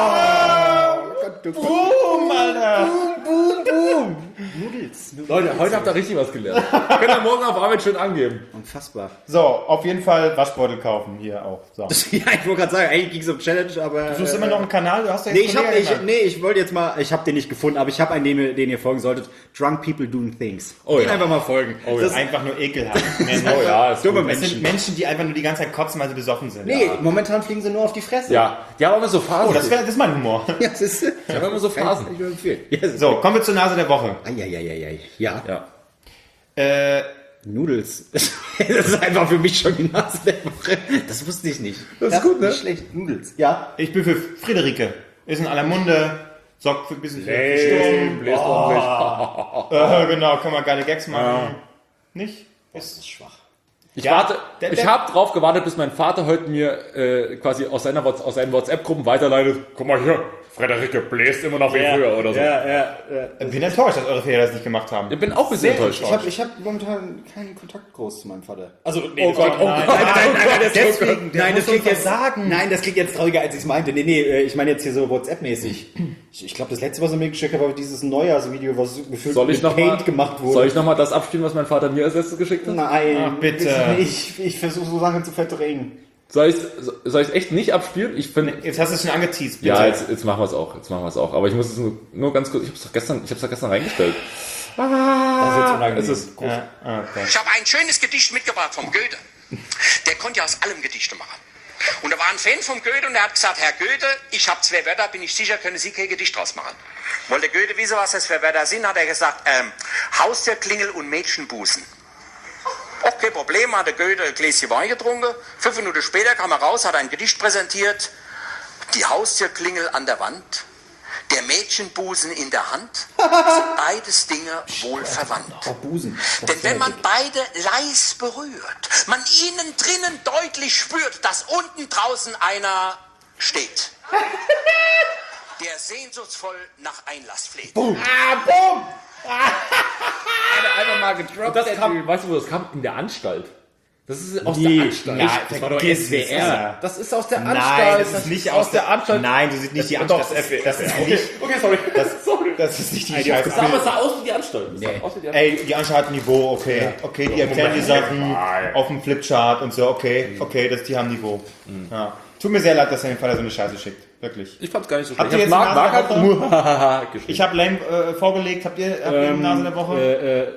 Boom, Alter! Boom! Nudels. Leute, heute habt ihr richtig was gelernt. Könnt ihr morgen auf Arbeit schön angeben. Unfassbar. So, auf jeden Fall Waschbeutel kaufen hier auch. So. Ja, ich wollte gerade sagen, eigentlich ging es um Challenge, aber... Du suchst immer noch einen Kanal, du hast ja Nee, jetzt ich wollte jetzt mal, ich habe den nicht gefunden, aber ich habe einen, den ihr folgen solltet. Drunk People Doing Things. Oh ja. Einfach mal folgen. Oh ja. Das ist einfach nur ekelhaft. Oh ja, ist Dumme gut. Das sind Menschen, die einfach nur die ganze Zeit kotzen, weil sie besoffen sind. Nee, Ja. momentan fliegen sie nur auf die Fresse. Ja, die haben immer so Phasen. Oh, das ist mein Humor. Ja, das ist... Die haben immer so Phasen. Ich empfehlen. Ja, So, kommen wir zur Nase der Woche. Eieieiei. Ja. Ja. Nudels. Das ist einfach für mich schon die Nase der Woche. Das wusste ich nicht. Das ist gut, ne? Nicht schlecht. Nudels. Ja. Ich bin für Friederike. Ist in aller Munde, sorgt für ein bisschen für Bläst ordentlich. Genau, kann man geile Gags machen. Nicht? Das ist schwach. Ich Ja, warte, der- ich habe drauf gewartet, bis mein Vater heute mir quasi aus seinen WhatsApp-Gruppen weiterleitet. Guck mal hier, Frederike bläst immer noch wie früher oder so. Ich bin enttäuscht, dass eure Väter das nicht gemacht haben. Ich bin auch ein bisschen enttäuscht. Ich hab momentan keinen Kontakt groß zu meinem Vater. Also, nee, Oh Gott, oh Gott. Deswegen, Nein, das klingt jetzt sagen. Nein, das klingt jetzt trauriger, als ich es meinte. Nee, ich meine jetzt hier so WhatsApp-mäßig. Ich glaube, das letzte, was er mir geschickt hat, war dieses Neujahrsvideo, was gefühlt Soll ich mit noch mal, Paint gemacht wurde. soll ich noch mal das abspielen, was mein Vater mir als letztes geschickt hat? Nein, Ach, bitte. Ich versuche so Sachen zu verdrängen. Soll ich echt nicht abspielen? Ich finde... Jetzt hast du es schon angeteased. Bitte. Ja, jetzt machen wir es auch. Aber ich muss es nur ganz kurz... Ich hab's doch gestern reingestellt. Das ist jetzt unangenehm. Es ist groß. Ja, okay. Ich habe ein schönes Gedicht mitgebracht vom Goethe. Der konnte ja aus allem Gedichte machen. Und da war ein Fan vom Goethe und der hat gesagt, Herr Goethe, ich habe 2 Wörter, bin ich sicher, können Sie kein Gedicht draus machen. Wollte Goethe wissen, was das für Wörter sind, hat er gesagt, Haustürklingel und Mädchenbusen. Auch kein Problem, hat der Goethe ein Gläschen Wein getrunken. 5 Minuten später kam er raus, hat ein Gedicht präsentiert. Die Haustürklingel an der Wand, der Mädchenbusen in der Hand, sind beides Dinge wohl verwandt. Busen. Denn wenn man beide leis berührt, man innen drinnen deutlich spürt, dass unten draußen einer steht, der sehnsuchtsvoll nach Einlass fleht. Einfach mal gedroppt. Das kam, weißt du, wo das kam? In der Anstalt. Das ist aus Die- der Anstalt. Ja, Das war doch vergiss es, SWR. Alter. Das ist aus der Nein, Anstalt. das ist nicht aus der Anstalt. Nein, du siehst nicht die Doch, Anstalt. das ist nicht, Okay, sorry. das ist nicht die Das Scheiße. sah, aber es sah aus wie die Anstalt. Das sah aus wie die Anstalt. Ey, die Anstalt hat Niveau, okay. Okay, die erklären die Sachen auf dem Flipchart und so, okay. Okay, die haben Niveau. Ja. Tut mir sehr leid, dass er den Vater so eine Scheiße schickt. Wirklich. Ich fand's gar nicht so Habt schlecht. ihr jetzt Marc eine Nase der hat geschrieben. Ich habe Lame vorgelegt. Habt ihr eine Nase der Woche?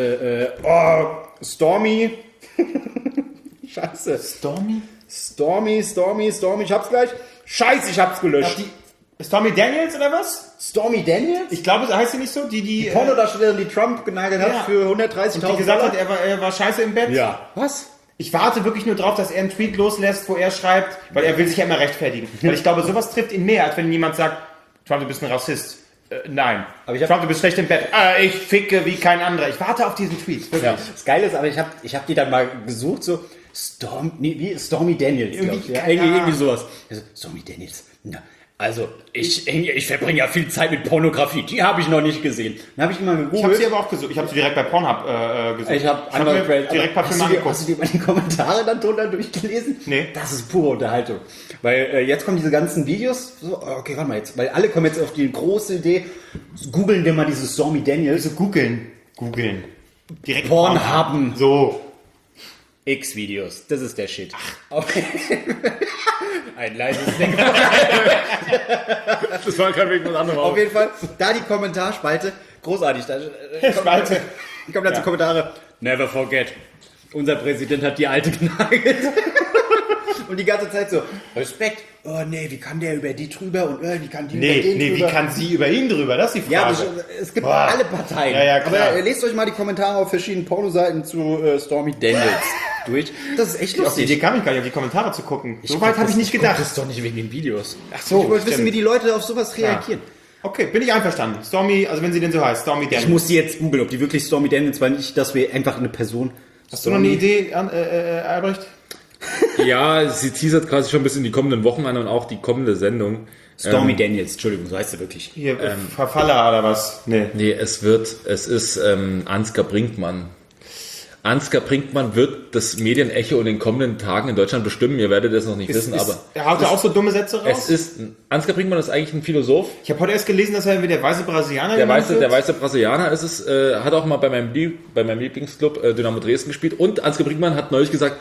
Stormy. Scheiße. Stormy? Stormy. Ich hab's gleich. Scheiße, ich hab's gelöscht. Stormy Daniels oder was? Stormy Daniels? Ich glaube, heißt sie nicht so? Die Pornodarstellerin, die Trump genagelt hat Ja. für 130.000 die gesagt hat, er war scheiße im Bett? Ja. Was? Ich warte wirklich nur drauf, dass er einen Tweet loslässt, wo er schreibt, weil er will sich ja immer rechtfertigen. Weil ich glaube, sowas trifft ihn mehr, als wenn jemand sagt, Trump, du bist ein Rassist. Nein. Aber ich hab- Trump, du bist schlecht im Bett. Ich ficke wie kein anderer. Ich warte auf diesen Tweet. Wirklich. Ja. Das Geile ist, aber ich hab die dann mal gesucht, so Stormy Daniels, glaub ich. Ja, irgendwie sowas. Also, Stormy Daniels. Na, also, ich verbringe ja viel Zeit mit Pornografie. Die habe ich noch nicht gesehen. Dann habe ich mal Ich habe gegoogelt. sie aber auch gesucht. Ich habe sie direkt bei Pornhub gesucht. Ich habe mir direkt ein paar Filme angeguckt. Hast du dir mal die Kommentare dann drunter durchgelesen? Nee. Das ist pure Unterhaltung. Weil jetzt kommen diese ganzen Videos. So, okay, warte mal jetzt. Weil alle kommen jetzt auf die große Idee. Googeln wir mal dieses Stormy Daniels. Googeln. Direkt Pornhub. So. X-Videos, das ist der Shit. Ein leises Ding. Das war kein Weg mit anderem. Auf jeden Fall, da die Kommentarspalte, großartig. Da Spalte. kommen dazu Kommentare. Never forget, unser Präsident hat die Alte genagelt. Und die ganze Zeit so, Respekt. Oh nee, wie kann der über die drüber und wie kann die über den Nee, wie drüber? kann sie über ihn drüber? Das ist die Ja, Frage. es gibt Boah. alle Parteien. Ja, klar. Aber lest euch mal die Kommentare auf verschiedenen Pornoseiten zu Stormy Daniels durch. Das ist echt Auf die Idee lustig. kam ich gar nicht, auf die Kommentare zu gucken. So weit habe ich nicht gedacht. Das ist doch nicht wegen den Videos. Ach so, Ich wollte wissen, stimmt. wie die Leute auf sowas reagieren. Okay, bin ich einverstanden. Stormy, also wenn sie denn so heißt, Stormy Daniels. Ich muss die jetzt googeln, ob die wirklich Stormy Daniels war, nicht, dass wir einfach eine Person... Hast du noch eine Idee, Albrecht? Ja, sie teasert quasi schon ein bisschen die kommenden Wochen an und auch die kommende Sendung. Stormy Daniels, Entschuldigung, so heißt sie wirklich. Hier, Verfaller oder was? Nee. Nee, es ist Ansgar Brinkmann. Ansgar Brinkmann wird das Medienecho in den kommenden Tagen in Deutschland bestimmen. Ihr werdet es noch nicht wissen, aber Er haut ja auch so dumme Sätze raus. Ansgar Brinkmann ist eigentlich ein Philosoph. Ich habe heute erst gelesen, dass er wie der weiße Brasilianer Der genannt wird. weiße Brasilianer ist es, hat auch mal bei meinem Lieblingsclub Dynamo Dresden gespielt. Und Ansgar Brinkmann hat neulich gesagt,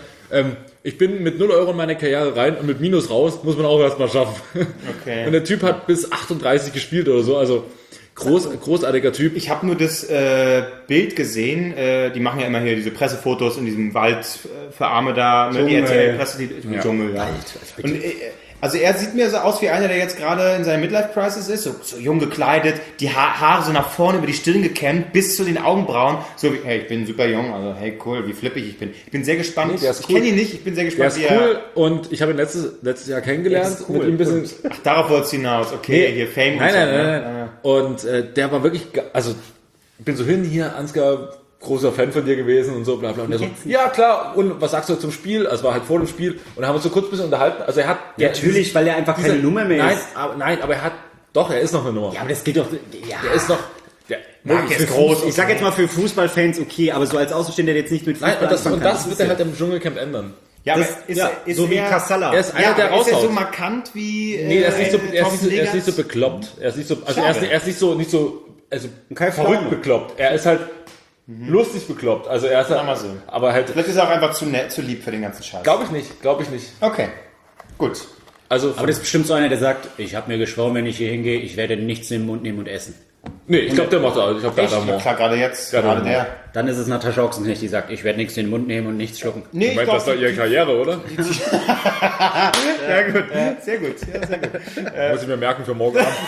ich bin mit 0 Euro in meine Karriere rein und mit Minus raus, muss man auch erstmal schaffen. Okay. Und der Typ hat bis 38 gespielt oder so, also großartiger Typ. Ich habe nur das Bild gesehen. Die machen ja immer hier diese Pressefotos in diesem Wald für Arme da. Ne? Die Dschungel. RTL-Presse, die Dschungel, ja. Und, also er sieht mir so aus wie einer, der jetzt gerade in seiner Midlife-Crisis ist, so jung gekleidet, die Haare so nach vorne über die Stirn gekämmt, bis zu den Augenbrauen. So wie, hey, ich bin super jung, also hey, cool, wie flippig ich bin. Ich bin sehr gespannt. Nee, der ist Ich cool. kenne ihn nicht, ich bin sehr Der gespannt, ist cool und ich habe ihn letztes Jahr kennengelernt. Der ist cool. Mit ihm ein bisschen, Ach, darauf wollt's hinaus. Okay, hier Fame Nein, und so. nein, ne? nein. Und der war wirklich, also ich bin so hier, Ansgar, großer Fan von dir gewesen und so, bla bla. Und der so, ja klar, und was sagst du zum Spiel? Also war halt vor dem Spiel und haben uns so kurz ein bisschen unterhalten. Also er hat... Natürlich, weil er einfach keine Nummer mehr nein, ist. Nein, aber er ist noch eine Nummer. Ja, aber das geht doch... Ja. Er ist noch... Marc ist groß. Ich sag jetzt mal für Fußballfans okay, aber so als Außenstehender, der jetzt nicht mit Nein, Fußball und anfangen das kann, wird er halt im Dschungelcamp ändern. Ja, aber Das- ist, ja, ist so wie er, Kassala. Er ist einer, Ja, der aber ist er raushaut. so markant wie Nee, er ist nicht so, er ist Thorsten nicht, er ist nicht so Legers? bekloppt. Er ist nicht so, also Schade. er ist nicht so, also Kein verrückt Pflaume. bekloppt. Er ist halt lustig bekloppt. Also er ist halt, mal so. aber halt, Vielleicht ist er auch einfach zu nett, zu lieb für den ganzen Scheiß. glaube ich nicht. Okay, gut. Also, Aber das ist bestimmt so einer, der sagt, ich habe mir geschworen, wenn ich hier hingehe, ich werde nichts in den Mund nehmen und essen. nee, ich glaube, der macht auch, ich glaube, der hat Ja, Humor. klar, gerade jetzt, Ja, gerade dann- der. Dann ist es Natascha Ochsenknecht, die sagt, ich werde nichts in den Mund nehmen und nichts schlucken. Nee, Ich meine, das ist doch ihre Karriere, oder? ja, gut. Sehr gut. Ja, sehr gut. Muss ich mir merken für morgen Abend.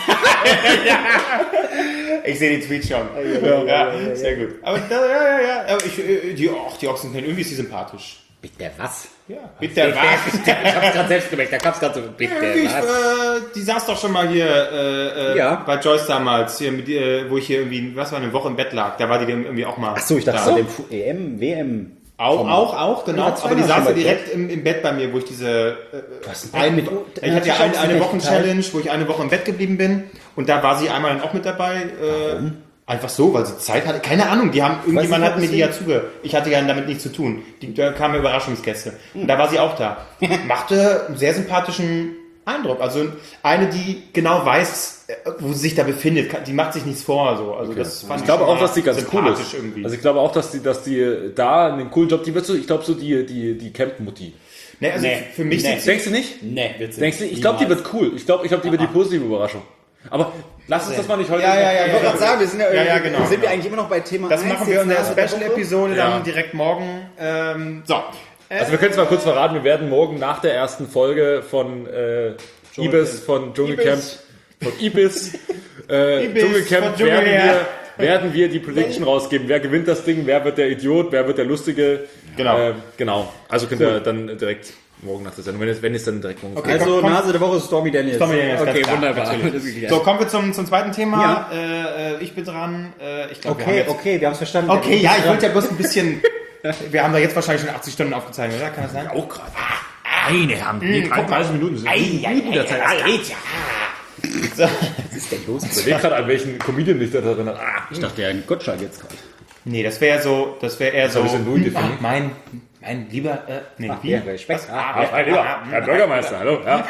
Ich sehe die Tweets schon. Ja, sehr gut. Aber ja. Aber die Ochsenknecht, irgendwie ist sie sympathisch. Bitte was? Ja. Bitte was? Ich hab's gerade selbst gemerkt, da kam's gerade so, bitte Die saß doch schon mal hier Ja. bei Joyce damals, hier mit, wo ich hier irgendwie, was war, eine Woche im Bett lag. Da war die dann irgendwie auch mal. Achso, ich dachte, da. so dem EM, WM. Auch, genau. Ja, Aber die zweimal saß schon ja mal direkt im Bett bei mir, wo ich diese hast ein Bett mit- ich hatte ja Natascha eine Ochsenknecht Wochen-Challenge, wo ich eine Woche im Bett geblieben bin. Und da war sie einmal dann auch mit dabei. Einfach so, weil sie Zeit hatte. Keine Ahnung, irgendjemand nicht, hat mir die ja Ich hatte ja damit nichts zu tun. Da kamen Überraschungsgäste. Und da war sie auch da. Machte einen sehr sympathischen Eindruck. Also eine, die genau weiß, wo sie sich da befindet. Die macht sich nichts vor. So. Also das fand Ich glaube schon auch, dass die ganz cool sympathisch ist. irgendwie. Also ich glaube auch, dass die da einen coolen Job, die wird so, ich glaube so die Camp-Mutti. Nee, also Nee. für mich Nee. sieht sie Denkst du nicht? Nee, wird's Denkst du, ich glaube, die wird cool. Ich glaube, die wird die positive Überraschung. Aber lass uns das mal nicht heute. Ja. Ich wollte gerade sagen, wir sind ja, Ja, genau. sind wir eigentlich immer noch bei Thema Das 1 machen wir in der jetzt nach der Woche? Special-Episode Ja. dann direkt morgen. So. Also wir können es mal kurz verraten, wir werden morgen nach der ersten Folge von Ibis, von Dschungelcamp, von Ibis, Dschungelcamp von Dschungel, werden wir die Prediction rausgeben. Wer gewinnt das Ding, wer wird der Idiot, wer wird der Lustige. Genau. Genau. Also könnt ihr dann direkt morgen nach der Sendung, wenn es dann direkt morgen Okay. Also Komm. Nase der Woche ist Stormy Daniels. Stormy Daniels, ganz okay, klar, wunderbar. natürlich. Das ist geklärt. So, kommen wir zum zweiten Thema. Ich bin dran. Ich glaube, Okay, wir haben es verstanden. Okay, ja, ich wollte ja bloß ein bisschen... Wir haben da jetzt wahrscheinlich schon 80 Stunden aufgezeichnet, oder? Kann das sein? auch gerade. Eine haben die 30 Minuten. Sind Alter. So. Was ist denn los? Ich überlege gerade, an welchen Comedian ich da drin habe. Ich dachte, ja, ein Gottschalk jetzt gerade. Nee, das wäre eher so... ein bisschen Louis Defini. Mein lieber... Nee, wie? Ja, Respekt. Mein Lieber, Herr Bürgermeister, hallo. Ja.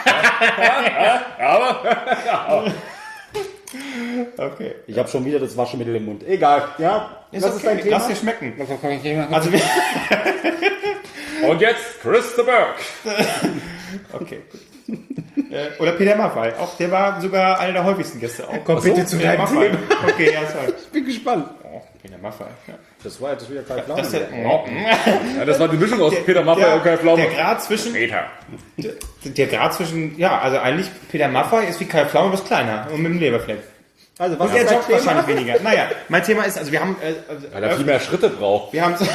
Aber Okay. Ich habe schon wieder das Waschmittel im Mund. Egal. Ja, Ist okay. Lass dir schmecken. Also, Und jetzt Chris the Burke. Okay, gut. Oder Peter Maffay. Auch der war sogar einer der häufigsten Gäste. Auch. Komm bitte zu Peter deinem Maffay. Thema. Okay, ja, sorry. Ich bin gespannt. Oh, Peter Maffay. Ja. Das war jetzt wieder Kai Das ist Ja, das war die Mischung aus Peter Maffay und Kai Pflaume. Der Grad zwischen... Peter. Der Grad zwischen... Ja, also eigentlich Peter Maffay ist wie Kai Pflaume, bloß kleiner. Und mit dem Leberfleck. Also, was Und der ist dein joggt Thema? wahrscheinlich weniger. Naja, mein Thema ist, also wir haben... Weil er viel mehr Schritte braucht. Wir haben so...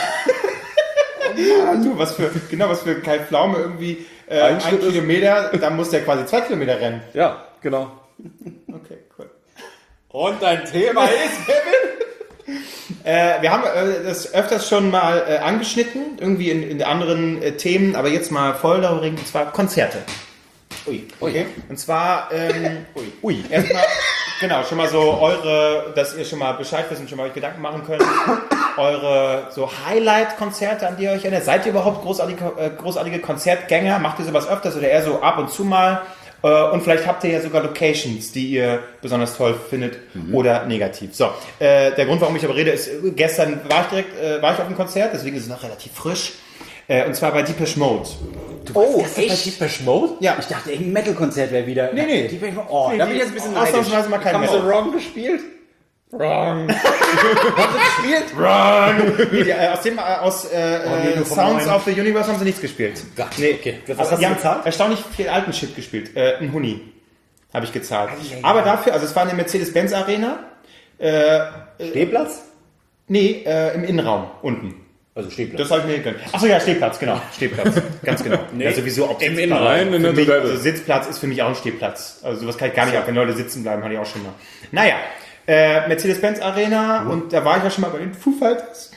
Du, was für Kai Pflaume irgendwie Ein 1 Schritt ist- Kilometer, dann muss der quasi 2 Kilometer rennen. Ja, genau. Okay, cool. Und dein Thema ist, Kevin? Wir haben das öfters schon mal angeschnitten, irgendwie in anderen Themen, aber jetzt mal voll darüber reden, und zwar Konzerte. Ui, okay. Und zwar, erstmal, genau, schon mal so dass ihr schon mal Bescheid wisst und schon mal euch Gedanken machen könnt, eure so Highlight-Konzerte, an die ihr euch erinnert. Seid ihr überhaupt großartige Konzertgänger? Macht ihr sowas öfters oder eher so ab und zu mal? Und vielleicht habt ihr ja sogar Locations, die ihr besonders toll findet oder negativ. So, der Grund, warum ich aber rede, ist, gestern war ich auf einem Konzert, deswegen ist es noch relativ frisch. Und zwar bei Depeche Mode. Oh, Bei echt? Depeche Mode? Ja, Ich dachte, irgendein Metal-Konzert wäre wieder. Nee. Die oh, da bin ich jetzt ein bisschen neidisch. ausnahmsweise mal kein Haben sie Metal. Wrong gespielt? Wrong. Haben sie gespielt? Wrong. Nee, aus nur vom Sounds Neuen. of the Universe haben sie nichts gespielt. Nee, okay. Also die haben erstaunlich viel alten Shit gespielt. Ein Huni habe ich gezahlt. Aber dafür, also es war eine Mercedes-Benz Arena. Stehplatz? Nee, im Innenraum unten. Also Stehplatz. Das habe ich mir gegönnt. Achso, ja, Stehplatz, genau. Stehplatz, ganz genau. Ja, sowieso ob Im Sitzplatz. Innenraum, in Für der mich, Toilette. also Sitzplatz ist für mich auch ein Stehplatz. Also sowas kann ich gar nicht ab, wenn Leute sitzen bleiben, hatte ich auch schon mal. Naja, Mercedes-Benz Arena und da war ich ja schon mal bei den Foo Fighters.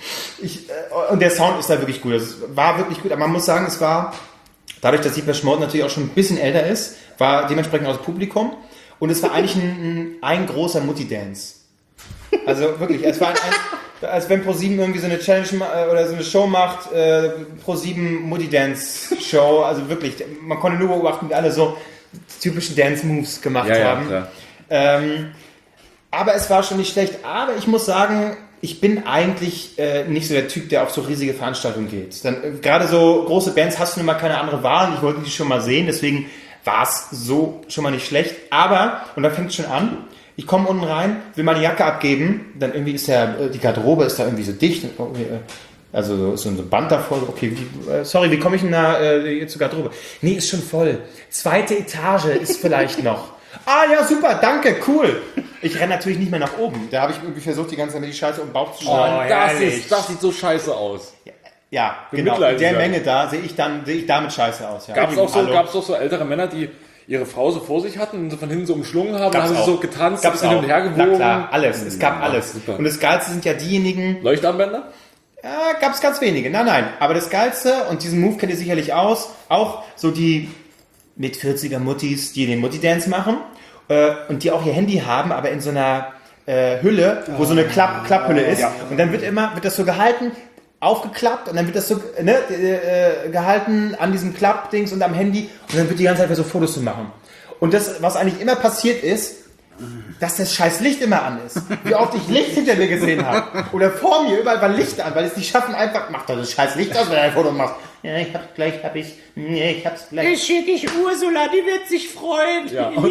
Und der Sound ist da wirklich gut. Das war wirklich gut, aber man muss sagen, es war, dadurch, dass Depeche Mode natürlich auch schon ein bisschen älter ist, war dementsprechend auch das Publikum und es war eigentlich ein großer Mutti-Dance. Also wirklich, es war als wenn ProSieben irgendwie so eine Challenge oder so eine Show macht, ProSieben Mutti-Dance-Show, also wirklich, man konnte nur beobachten, wie alle so typischen Dance-Moves gemacht haben. Klar. Aber es war schon nicht schlecht. Aber ich muss sagen, ich bin eigentlich nicht so der Typ, der auf so riesige Veranstaltungen geht. Gerade so große Bands hast du nun mal keine andere Wahl. Ich wollte die schon mal sehen, deswegen war es so schon mal nicht schlecht. Aber, und da fängt es schon an, ich komme unten rein, will meine Jacke abgeben, dann irgendwie ist die Garderobe ist da irgendwie so dicht. Also so ein Band davor, okay, wie komme ich denn da zur Garderobe? Nee, ist schon voll. 2. Etage ist vielleicht noch. Ah ja, super, danke, cool. Ich renne natürlich nicht mehr nach oben. Da habe ich irgendwie versucht, die ganze Zeit mit die Scheiße um den Bauch zu schlagen. Das sieht so scheiße aus. Ja, genau. In Mitleid der sogar. Menge da sehe ich damit scheiße aus. Ja. Gab es Hallo. auch so ältere Männer, die ihre Frau so vor sich hatten und so von hinten so umschlungen haben, Gab's dann haben auch. sie so getanzt, Gab's hin und auch. her gewogen. Na klar, alles. Es gab alles. super. Und das Geilste sind ja diejenigen, Leuchtarmbänder? ja, gab es ganz wenige. Nein. Aber das Geilste, und diesen Move kennt ihr sicherlich auch so die mit 40er Muttis, die den Mutti-Dance machen und die auch ihr Handy haben, aber in so einer Hülle, wo so eine Klapphülle ist. Ja. Und dann wird das so gehalten, aufgeklappt und dann wird das so gehalten an diesem Klappdings und am Handy und dann wird die ganze Zeit so Fotos zu machen. Und das, was eigentlich immer passiert ist, dass das scheiß Licht immer an ist. Wie oft ich Licht hinter mir gesehen habe. Oder vor mir, überall war Licht an, weil es nicht schaffen, einfach, mach doch das scheiß Licht aus, wenn du ein Foto machst. Ja, ich hab's gleich. Ich schicke ich Ursula, die wird sich freuen. Ja, und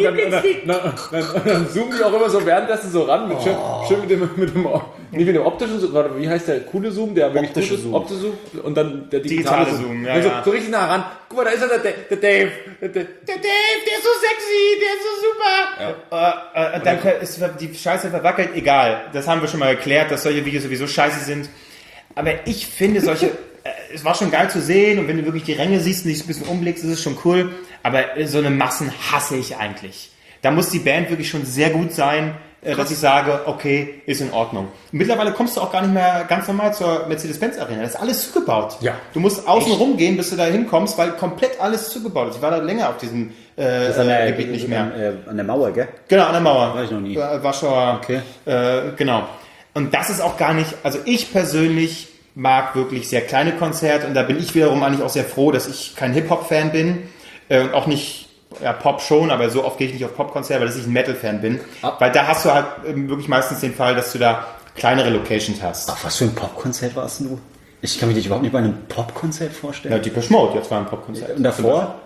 dann zoomen die auch immer so währenddessen so ran, schön mit dem optischen Zoom, warte, wie heißt der coole Zoom, der wirklich Optische gut ist? Zoom. Optische Zoom und dann der digitale Zoom. ja, Also, ja. so richtig nah ran. Guck mal, da ist er, der Dave. Der Dave, der ist so sexy, der ist so super. Dann ist die Scheiße verwackelt, egal. Das haben wir schon mal erklärt, dass solche Videos sowieso scheiße sind. Aber ich finde solche, es war schon geil zu sehen und wenn du wirklich die Ränge siehst und dich ein bisschen umblickst, ist es schon cool. Aber so eine Massen hasse ich eigentlich. Da muss die Band wirklich schon sehr gut sein, dass ich sage, okay, ist in Ordnung. Mittlerweile kommst du auch gar nicht mehr ganz normal zur Mercedes-Benz Arena. Das ist alles zugebaut. Ja. Du musst außen rumgehen, bis du da hinkommst, weil komplett alles zugebaut ist. Ich war da länger auf diesem Gebiet nicht mehr. An der Mauer, gell? Genau, an der Mauer. War ich noch nie. Warschauer. Okay. Genau. Und das ist auch gar nicht, also ich persönlich mag wirklich sehr kleine Konzerte und da bin ich wiederum eigentlich auch sehr froh, dass ich kein Hip-Hop-Fan bin und auch nicht, ja, Pop schon, aber so oft gehe ich nicht auf Pop-Konzerte, weil dass ich ein Metal-Fan bin. Weil da hast du halt wirklich meistens den Fall, dass du da kleinere Locations hast. Ach, was für ein Popkonzert warst du? Ich kann mich nicht überhaupt nicht bei einem Popkonzert vorstellen. Ja, Depeche Mode, jetzt war ein Popkonzert. Und davor?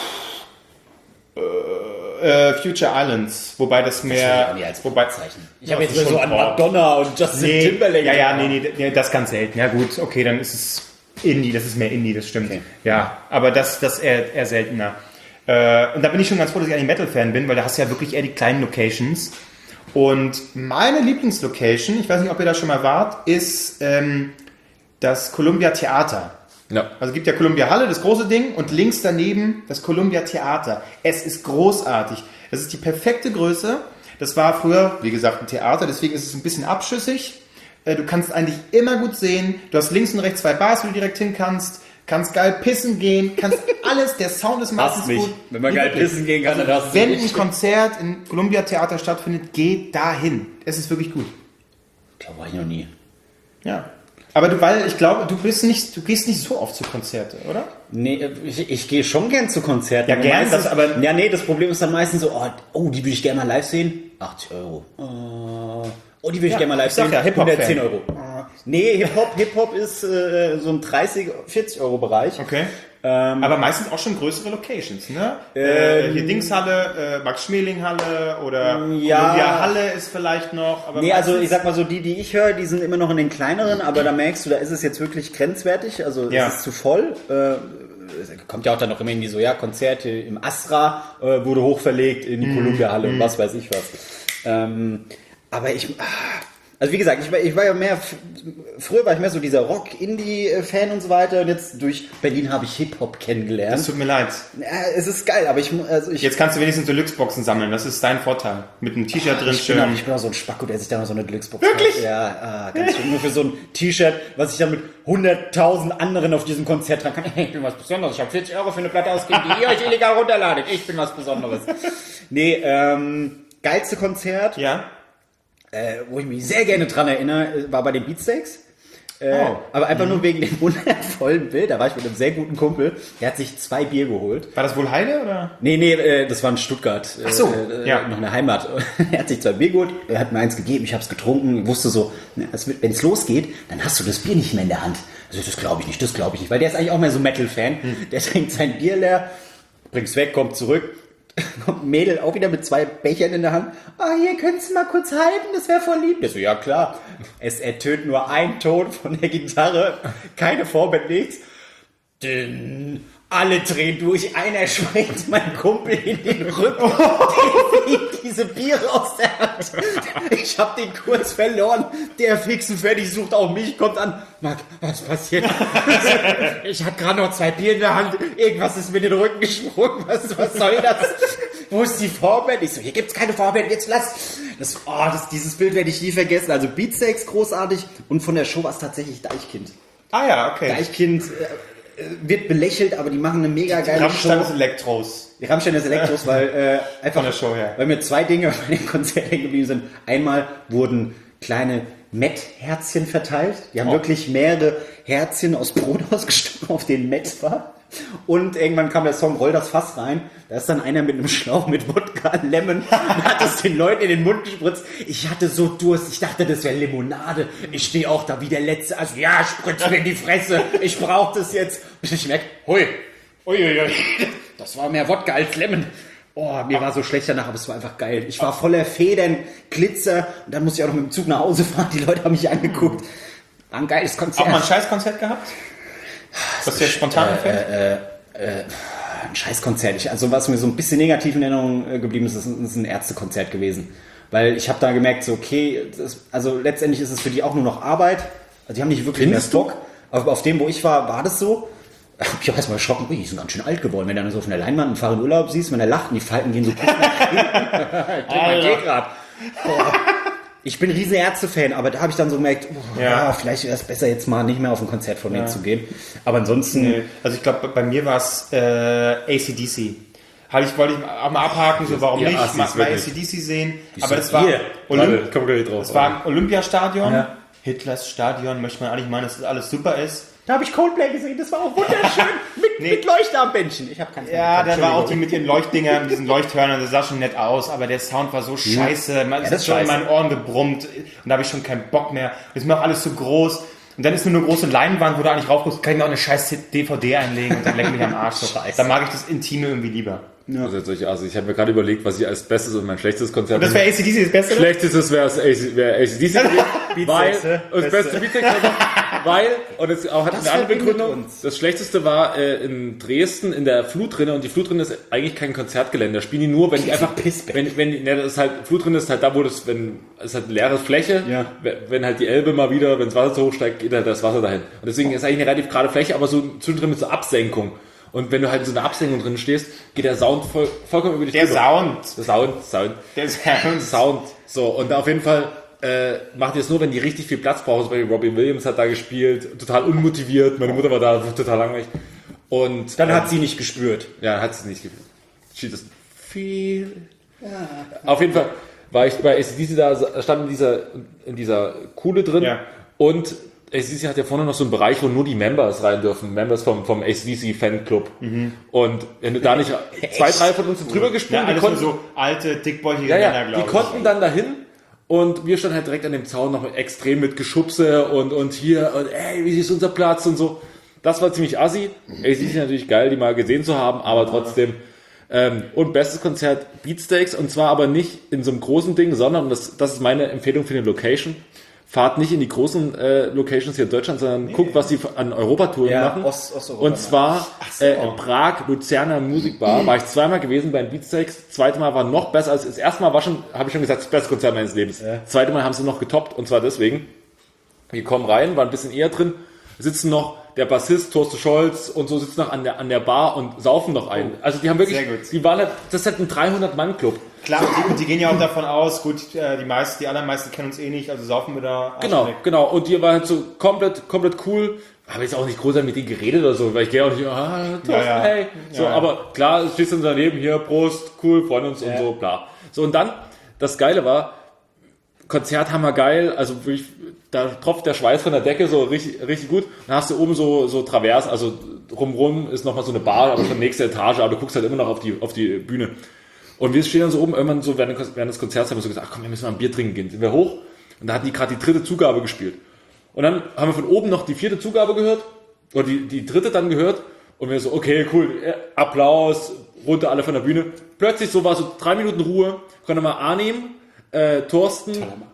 Future Islands, wobei das mehr... Ich habe das jetzt ist so schon an Pop. Madonna und Justin Timberlake. Nee, das ganz selten. Ja gut, okay, dann ist es Indie, das ist mehr Indie, das stimmt. Okay. Ja, aber das eher seltener. Und da bin ich schon ganz froh, dass ich eigentlich Metal-Fan bin, weil da hast du ja wirklich eher die kleinen Locations. Und meine Lieblingslocation, ich weiß nicht, ob ihr da schon mal wart, ist das Columbia Theater. Ja. Also es gibt ja Columbia Halle, das große Ding, und links daneben das Columbia Theater. Es ist großartig. Es ist die perfekte Größe. Das war früher, wie gesagt, ein Theater, deswegen ist es ein bisschen abschüssig. Du kannst eigentlich immer gut sehen. Du hast links und rechts 2 Bars, wo du direkt hin kannst. Kannst geil pissen gehen, kannst alles. Der Sound ist meistens gut. Wenn man geil pissen gehen kann, dann hast du Wenn mich. ein Konzert im Columbia Theater stattfindet, geht dahin. Es ist wirklich gut. Da war ich noch nie. Ja. Aber ich glaube, du gehst nicht so oft zu Konzerte, oder? Nee, ich gehe schon gern zu Konzerten. Ja, aber gern, meistens, das aber- Ja, nee, das Problem ist dann meistens so, die würde ich gerne mal live sehen. 80 Euro. Die würde ich gerne mal live ich sag sehen. ja, Hip-Hop-Fan. 110 Euro. Nee, Hip-Hop ist so ein 30, 40 Euro Bereich. Okay. Aber meistens auch schon größere Locations, ne? Hier Dingshalle, Max-Schmeling-Halle oder Ja. Columbia Halle ist vielleicht noch. Aber Nee, also meistens- ich sag mal so, die ich höre, die sind immer noch in den kleineren, aber da merkst du, da ist es jetzt wirklich grenzwertig, also Ja. es ist zu voll. Es kommt ja auch dann noch immer in die so, Konzerte im Astra wurde hochverlegt in die Columbia-Halle und was weiß ich was. Aber also wie gesagt, ich war ja mehr, früher war ich mehr so dieser Rock-Indie-Fan und so weiter und jetzt durch Berlin habe ich Hip-Hop kennengelernt. Das tut mir leid. Es ist geil, aber ich Jetzt kannst du wenigstens Deluxe-Boxen sammeln, das ist dein Vorteil. Mit einem T-Shirt drin schön. Ich bin auch so ein Spacko, der sich da noch so eine Deluxe-Box Wirklich? kauft. Ja, ganz schön. Nur für so ein T-Shirt, was ich dann mit 100.000 anderen auf diesem Konzert tragen kann. Ich bin was Besonderes. Ich habe 40 Euro für eine Platte ausgegeben, die ihr euch illegal runterladet. Ich bin was Besonderes. Nee, geilste Konzert, Ja? wo ich mich sehr gerne dran erinnere, war bei den Beatsteaks. Aber einfach nur wegen dem wundervollen Bild. Da war ich mit einem sehr guten Kumpel. Der hat sich 2 Bier geholt. War das wohl Heide oder? Nee, das war in Stuttgart. Ach so, ja. Noch eine Heimat. Er hat sich 2 Bier geholt, er hat mir eins gegeben, ich habe es getrunken, wusste so, wenn es losgeht, dann hast du das Bier nicht mehr in der Hand. Also das glaube ich nicht, weil der ist eigentlich auch mehr so Metal-Fan. Der trinkt sein Bier leer, bringt's weg, kommt zurück, kommt ein Mädel auch wieder mit 2 Bechern in der Hand. Hier könntest du mal kurz halten, das wäre voll lieb. Der so, ja klar. Es ertönt nur ein Ton von der Gitarre, keine Vorband, nichts. Dünn. Alle drehen durch, einer springt mein Kumpel in den Rücken, diese Biere aus der Hand. Ich hab den Kurs verloren, der fix und fertig sucht auch mich, kommt an. Marc, was passiert? Ich hatte gerade noch 2 Bier in der Hand, irgendwas ist mir in den Rücken gesprungen, was soll das? Wo ist die Vorband? Ich so, hier gibt's keine Vorband, jetzt lass. Dieses Bild werde ich nie vergessen. Also Beatsteaks großartig und von der Show war es tatsächlich Deichkind. Ah ja, okay. Deichkind wird belächelt, aber die machen eine mega geile Rammstein Show. ist Elektros. Die Rammstein ist Elektros, weil einfach Von der Show her. weil mir 2 Dinge bei dem Konzert hängen geblieben sind. Einmal wurden kleine Met-Herzchen verteilt. Die haben wirklich mehrere Herzchen aus Brot ausgestochen, auf denen Met war. Und irgendwann kam der Song Roll das Fass rein. Da ist dann einer mit einem Schlauch mit Wodka Lemon und hat es den Leuten in den Mund gespritzt. Ich hatte so Durst. Ich dachte, das wäre Limonade. Ich stehe auch da wie der Letzte. Also ja, spritz mir in die Fresse. Ich brauche das jetzt. Bis ich merke, hui. Das war mehr Wodka als Lemon. Mir war so schlecht danach, aber es war einfach geil. Ich war voller Federn, Glitzer und dann musste ich auch noch mit dem Zug nach Hause fahren. Die Leute haben mich angeguckt. War ein geiles Konzert. Auch mal ein Scheißkonzert gehabt? Was dir spontan einfällt? Ein Scheißkonzert. Also was mir so ein bisschen negativ in Erinnerung geblieben ist, ist ein Ärztekonzert gewesen. Weil ich habe da gemerkt, so okay, also letztendlich ist es für die auch nur noch Arbeit. Also die haben nicht wirklich mehr Bock. Aber auf dem, wo ich war das so. Ich habe erst mal erschrocken, die sind ganz schön alt geworden. Wenn du dann so auf einer Leinwand einen Fahrer in Urlaub siehst, wenn er lacht und die Falten gehen so kurz nach hinten. Ich bin ein riesen Ärzte-Fan, aber da habe ich dann so gemerkt, vielleicht wäre es besser, jetzt mal nicht mehr auf ein Konzert von denen zu gehen. Aber ansonsten... Also ich glaube, bei mir war es AC/DC. Wollte ich auch mal abhaken, so warum Ja, nicht, Assis, mal wirklich. AC/DC sehen. Aber das war, Kommt gleich drauf. das war im Olympiastadion. Hitlers Stadion, möchte man eigentlich meinen, dass das alles super ist. Da habe ich Coldplay gesehen, das war auch wunderschön. mit Leuchtarmbändchen. Ich habe keine Ja, da war auch die mit ihren Leuchtdingern, mit diesen Leuchthörnern, das sah schon nett aus, aber der Sound war so scheiße. Es das ist ist schon in scheiße. meinen Ohren gebrummt und da habe ich schon keinen Bock mehr. Das ist mir auch alles zu groß. Und dann ist nur eine große Leinwand, wo du eigentlich raufguckst, kann ich mir auch eine scheiß DVD einlegen und dann leck mich am Arsch. So. Dann mag ich das Intime irgendwie lieber. Also ich habe mir gerade überlegt, was ich als bestes und mein schlechtes Konzert... Und das wäre AC/DC das Beste? Schlechtestes wäre AC/DC gewesen, weil... Das beste Beatsex, weil... Und es auch hat eine andere Begründung. Das Schlechteste war in Dresden in der Flutrinne und die Flutrinne ist eigentlich kein Konzertgelände. Da spielen die nur, wenn die einfach... das ist halt, Flutrinne ist halt da, wo das... Es ist halt eine leere Fläche. Ja. Wenn halt die Elbe mal wieder, wenn das Wasser so hoch steigt, geht halt das Wasser dahin. Und deswegen ist eigentlich eine relativ gerade Fläche, aber so zwischendrin mit so Absenkung. Und wenn du halt in so einer Absenkung drin stehst, geht der Sound vollkommen über dich drüber. Der Sound. So, und auf jeden Fall macht ihr es nur, wenn die richtig viel Platz brauchen. Zum Beispiel Robbie Williams hat da gespielt, total unmotiviert. Meine Mutter war da total langweilig. Und dann hat sie nicht gespürt. Ja, hat sie nicht gespürt. She doesn't feel. Ja. Auf jeden Fall war ich bei AC/DC da, stand in dieser Kuhle drin. Ja. Und AC/DC hat ja vorne noch so einen Bereich, wo nur die Members rein dürfen. Members vom AC/DC Fanclub. Mhm. Und wenn du da nicht 2, 3 von uns sind drüber gesprungen, die konnten so alte, dickbäuchige Männer, glaube ich. Die konnten dann dahin und wir standen halt direkt an dem Zaun noch extrem mit Geschubse und hier und ey, wie ist unser Platz und so. Das war ziemlich assi. AC/DC natürlich geil, die mal gesehen zu haben, aber trotzdem. Und bestes Konzert Beatsteaks und zwar aber nicht in so einem großen Ding, sondern das ist meine Empfehlung für eine Location. Fahrt nicht in die großen Locations hier in Deutschland, sondern guckt, was die an Europatouren machen. Osteuropa. Und zwar in Prag, Luzerner Musikbar, war ich 2-mal gewesen bei den Beatsteaks. Das 2. Mal war noch besser als das erste Mal, habe ich schon gesagt, das beste Konzert meines Lebens. Ja. Das 2. Mal haben sie noch getoppt und zwar deswegen. Wir kommen rein, waren ein bisschen eher drin, sitzen noch der Bassist Thorsten Scholz und so sitzen noch an der Bar und saufen noch ein. Also die haben wirklich, die waren halt, das ist halt ein 300-Mann-Club. Klar, und die gehen ja auch davon aus, gut, die allermeisten kennen uns eh nicht, also saufen wir da. Genau. Und die waren halt so komplett cool. Habe jetzt auch nicht groß mit denen geredet oder so, weil ich gehe auch nicht, Thorsten, hey. So, aber klar, stehst du daneben, hier, Prost, cool, freuen uns und so, bla. So, und dann, das Geile war, Konzert hammergeil, also wirklich, da tropft der Schweiß von der Decke so richtig gut. Dann hast du oben so Travers, also drumrum ist nochmal so eine Bar, aber schon nächste Etage, aber du guckst halt immer noch auf die Bühne. Und wir stehen dann so oben, irgendwann so während des Konzerts haben wir so gesagt, ach komm, wir müssen mal ein Bier trinken gehen. Sind wir hoch und da hatten die gerade die 3. Zugabe gespielt. Und dann haben wir von oben noch die 4. Zugabe gehört, oder die 3. dann gehört und wir so, okay, cool, Applaus, runter alle von der Bühne. Plötzlich so war so 3 Minuten Ruhe, konnte mal Arnim, Thorsten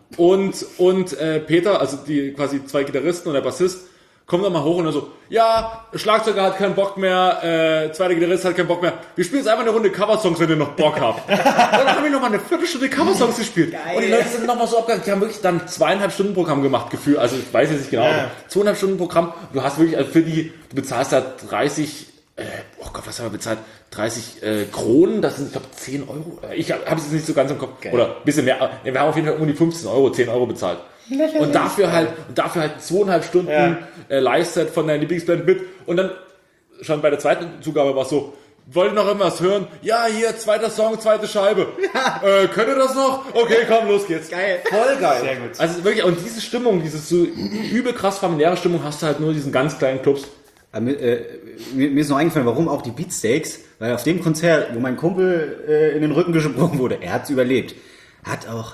und Peter, also die quasi 2 Gitarristen und der Bassist, kommen dann mal hoch und dann so, ja, Schlagzeuger hat keinen Bock mehr, zweiter Gitarrist hat keinen Bock mehr. Wir spielen jetzt einfach eine Runde Coversongs, wenn ihr noch Bock habt. Und dann haben wir nochmal eine Viertelstunde Coversongs gespielt. Geil. Und die Leute sind nochmal so abgegangen. Die haben wirklich dann 2,5 Stunden Programm gemacht, Gefühl. Also ich weiß jetzt nicht genau, aber 2,5 Stunden Programm. Du hast wirklich, also du bezahlst da 30, was haben wir bezahlt? 30 Kronen, das sind, ich glaube, 10 Euro. Ich habe es jetzt nicht so ganz im Kopf. Geil. Oder ein bisschen mehr. Wir haben auf jeden Fall um die 15 Euro, 10 Euro bezahlt. Und dafür halt 2,5 Stunden Live-Set von deiner Lieblingsband mit. Und dann schon bei der 2. Zugabe war es so, wollt ihr noch irgendwas hören? Ja, hier, 2. Song, 2. Scheibe. Könnt ihr das noch? Okay, komm, los geht's. Geil. Voll geil. Sehr gut. Also wirklich, und diese Stimmung, diese so übel krass familiäre Stimmung hast du halt nur in diesen ganz kleinen Clubs. Mir ist noch eingefallen, warum auch die Beatsteaks, weil auf dem Konzert, wo mein Kumpel in den Rücken gesprungen wurde, er hat's überlebt, hat auch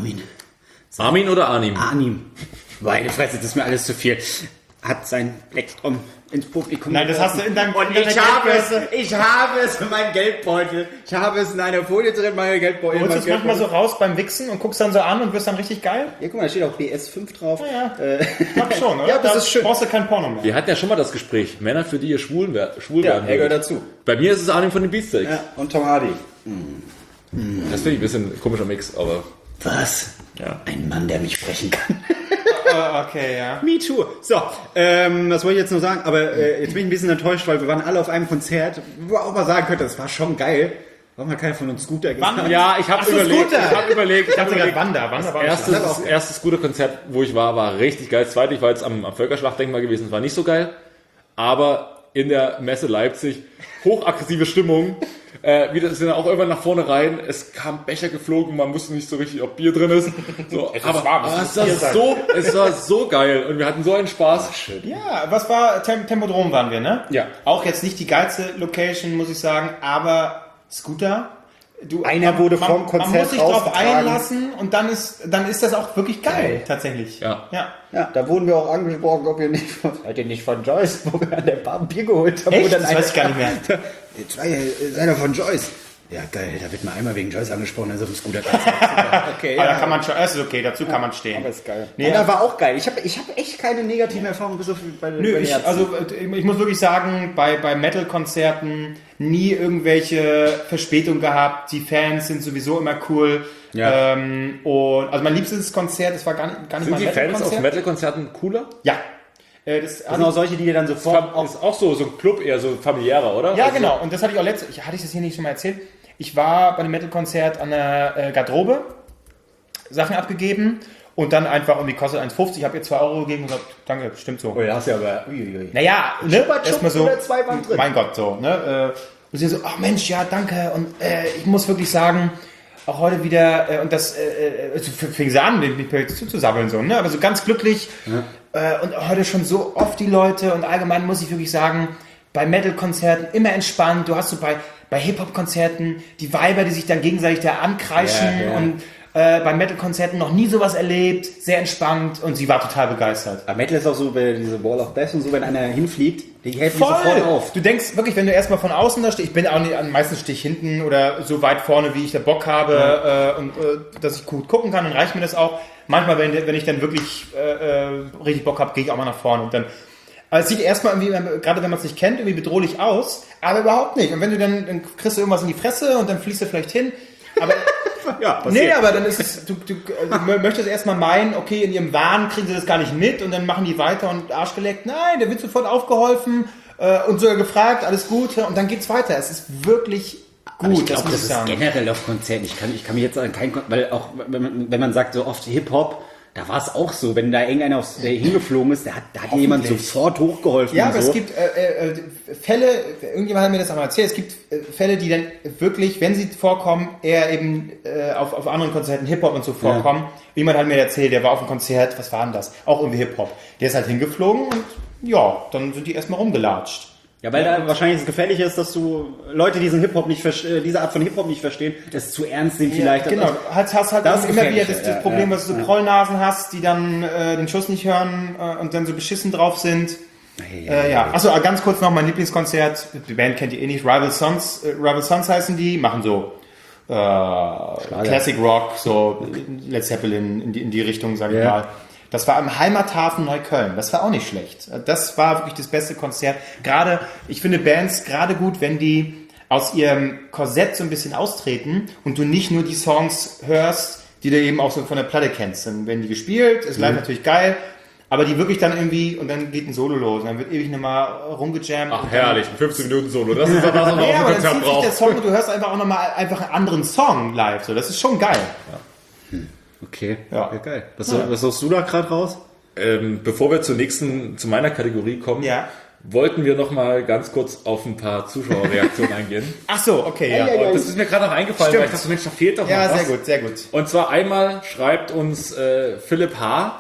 Armin oder Arnim? Arnim. Meine Fresse, das ist mir alles zu viel. Hat sein Plektrum ins Publikum. Nein, das hast du in deinem Ich habe es in meinem Geldbeutel. Ich habe es in einer Folie drin, meine Geldbeutel. Du holst es manchmal so raus beim Wichsen und guckst dann so an und wirst dann richtig geil? Ja, guck mal, da steht auch BS5 drauf. Ja. Mach schon, oder? Ja, das ist schön. Brauchst du kein Porno mehr. Wir hatten ja schon mal das Gespräch. Männer, für die ihr schwul werden. Er gehört dazu. Bei mir ist es Arnim von den Beatsteaks. Ja, und Tom Hardy. Das finde ich ein bisschen ein komischer Mix, aber... Was? Ja. Ein Mann, der mich sprechen kann. Okay, ja. Me too. So, was wollte ich jetzt noch sagen? Aber jetzt bin ich ein bisschen enttäuscht, weil wir waren alle auf einem Konzert, wo man auch mal sagen könnte, das war schon geil. Warum hat keiner von uns Scooter gesagt? Ja, ich habe überlegt. Ich dachte gerade Wander war das erste Scooter-Konzert, wo ich war richtig geil. Das zweite, ich war jetzt am Völkerschlachtdenkmal gewesen, das war nicht so geil. Aber in der Messe Leipzig, hochaggressive Stimmung. Wir sind dann auch irgendwann nach vorne rein. Es kam Becher geflogen, man wusste nicht so richtig, ob Bier drin ist. So, es war so geil und wir hatten so einen Spaß. Schön. Ja, was war Tempodrom waren wir, ne? Ja. Auch jetzt nicht die geilste Location, muss ich sagen, aber Scooter. Einer wurde vom Konzert man muss sich drauf rausgetragen. einlassen und dann ist das auch wirklich geil, tatsächlich. Ja. Ja, da wurden wir auch angesprochen, ob ihr nicht von Joyce, wo wir an der Bar ein Bier geholt haben. Echt? Wo dann Das weiß ich gar nicht mehr. Ihr zwei seid doch von Joyce. Ja, geil, da wird man einmal wegen Joyce angesprochen, also ist guter Geist. Okay, Aber da kann man schon, das ist okay, dazu kann man stehen. aber ist geil. Nee, Ja, war auch geil. Ich hab echt keine negativen Erfahrungen bis auf bei Nö, ich muss wirklich sagen, bei Metal-Konzerten nie irgendwelche Verspätungen gehabt. Die Fans sind sowieso immer cool. Ja. Und also mein liebstes Konzert, das war gar nicht Sind mal die ein Fans auf Metal-Konzert. Metal-Konzerten cooler? Ja. Das sind auch solche, die dir dann sofort Ist auch so ein Club, eher so familiärer, oder? Ja, Also- genau. Und das hatte ich auch hatte ich das hier nicht schon mal erzählt? Ich war bei einem Metal-Konzert an der Garderobe, Sachen abgegeben und dann einfach irgendwie kostet 1,50. Ich habe ihr 2 Euro gegeben und gesagt, danke, stimmt so. Oh, ja, hast ja aber. Uiuiui. Naja, ne, Chupa-Chup erstmal so, oder 2 waren drin. mein Gott, so, ne, und sie so, ach Mensch, ja, danke, und ich muss wirklich sagen, auch heute wieder, und das, fing sie an, mich zuzusabbeln, so, ne, aber so ganz glücklich, und heute schon so oft die Leute, und allgemein muss ich wirklich sagen, bei Metal-Konzerten immer entspannt, du hast so bei Hip-Hop-Konzerten die Weiber, die sich dann gegenseitig da ankreischen, und bei Metal-Konzerten noch nie sowas erlebt, sehr entspannt, und sie war total begeistert. Aber Metal ist auch so, bei diese Wall of Death und so, wenn einer hinfliegt, die hält mich sofort auf. Du denkst wirklich, wenn du erstmal von außen da stehst, ich bin auch nicht, meistens stehe ich hinten oder so weit vorne, wie ich da Bock habe, und dass ich gut gucken kann, dann reicht mir das auch. Manchmal, wenn ich dann wirklich richtig Bock habe, gehe ich auch mal nach vorne und dann. Also es sieht erstmal irgendwie, gerade wenn man es nicht kennt, irgendwie bedrohlich aus, aber überhaupt nicht. Und wenn du dann kriegst du irgendwas in die Fresse und dann fließt du vielleicht hin. Aber Ja, passiert. nee, aber dann ist es, du möchtest erstmal meinen, okay, in ihrem Wahn kriegen sie das gar nicht mit und dann machen die weiter und Arsch geleckt. Nein, der wird sofort aufgeholfen und sogar gefragt, alles gut, und dann geht's weiter. Es ist wirklich Aber ich gut, glaube, das ist generell auf Konzerten. Ich kann mich jetzt an kein weil auch, wenn man sagt, so oft Hip-Hop, da war es auch so, wenn da irgendeiner der hingeflogen ist, da hat dir jemand sofort hochgeholfen. Ja, und aber so. es gibt Fälle, irgendjemand hat mir das einmal erzählt, es gibt Fälle, die dann wirklich, wenn sie vorkommen, eher eben auf anderen Konzerten Hip-Hop und so vorkommen. Jemand hat mir erzählt, der war auf einem Konzert, was war denn das? Auch irgendwie Hip-Hop. Der ist halt hingeflogen und ja, dann sind die erstmal rumgelatscht. Ja, weil da wahrscheinlich es gefährlich ist, dass du Leute, die diese Art von Hip-Hop nicht verstehen, das zu ernst nehmen vielleicht. Genau, hast halt Das ist immer wieder gefährlich, das Problem, dass du so Prollnasen hast, die dann den Schuss nicht hören und dann so beschissen drauf sind. Achso, ganz kurz noch mein Lieblingskonzert. Die Band kennt ihr eh nicht. Rival Sons heißen die, machen so Classic Rock, so Led Zeppelin in die Richtung, sag ich mal. Das war im Heimathafen Neukölln. Das war auch nicht schlecht. Das war wirklich das beste Konzert. Gerade, ich finde Bands gerade gut, wenn die aus ihrem Korsett so ein bisschen austreten und du nicht nur die Songs hörst, die du eben auch so von der Platte kennst. Dann werden die gespielt, ist live natürlich geil, aber die wirklich dann irgendwie, und dann geht ein Solo los und dann wird ewig nochmal rumgejammt. Ach, herrlich, ein 15-Minuten-Solo. Das ist das, was man Ja, auf aber dem dann Konzert zieht sich der braucht. Song und du hörst einfach auch nochmal einen anderen Song live. So, das ist schon geil. Okay, Ja. geil. Was suchst du da gerade raus? Bevor wir zu meiner Kategorie kommen, Ja. wollten wir noch mal ganz kurz auf ein paar Zuschauerreaktionen eingehen. Ach so, okay, ja. Und das ist mir gerade noch eingefallen, weil ich dachte, Mensch, da fehlt doch noch Ja, was. sehr gut, sehr gut. Und zwar einmal schreibt uns Philipp H.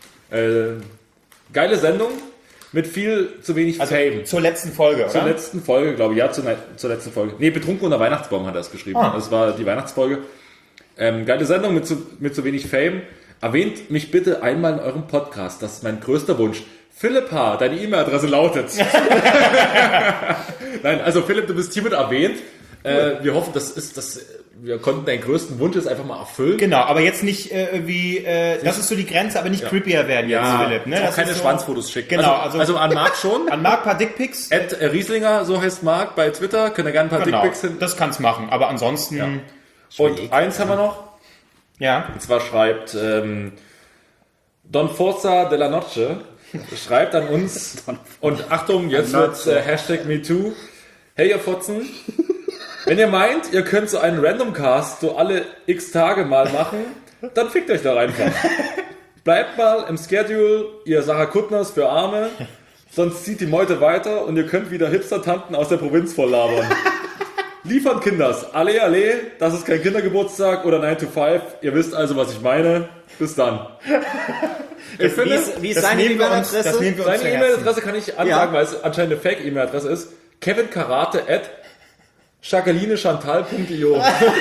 Geile Sendung mit viel zu wenig Fame. Zur letzten Folge, Zur oder? letzten Folge, glaube ich. Ja, zur letzten Folge. Nee, Betrunken unter Weihnachtsbaum hat er es geschrieben. Das war die Weihnachtsfolge. Geile Sendung mit zu wenig Fame. Erwähnt mich bitte einmal in eurem Podcast. Das ist mein größter Wunsch. Philipp H., deine E-Mail-Adresse lautet. Nein, also Philipp, du bist hiermit erwähnt. Wir hoffen, wir konnten deinen größten Wunsch jetzt einfach mal erfüllen. Genau, aber jetzt nicht irgendwie, das ist so die Grenze, aber nicht creepier werden jetzt, Philipp. Ne? auch Das keine ist so, Schwanzfotos schicken. Genau, also an Marc schon. An Marc ein paar Dickpics. @Rieslinger, so heißt Marc bei Twitter. Könnt ihr gerne ein paar Genau, Dickpics hin. das kann's machen, aber ansonsten, Und eins haben wir noch. ja. Und zwar schreibt Don Forza de la Noche schreibt an uns und Achtung, jetzt wird's Hashtag MeToo. Hey ihr Fotzen, wenn ihr meint, ihr könnt so einen Randomcast so alle x Tage mal machen, dann fickt euch da einfach. Bleibt mal im Schedule, ihr Sarah Kuttners für Arme, sonst zieht die Meute weiter und ihr könnt wieder Hipster-Tanten aus der Provinz voll labern. Liefern Kinders, alle, das ist kein Kindergeburtstag oder 9 to 5, ihr wisst also, was ich meine. Bis dann. Ich finde, Wie ist seine nehmen wir uns- E-Mail-Adresse? das nehmen wir uns seine zu Herzen. E-Mail-Adresse kann ich ansagen, weil es anscheinend eine Fake-E-Mail-Adresse ist. kevinkarate@ jacquelinechantal.io.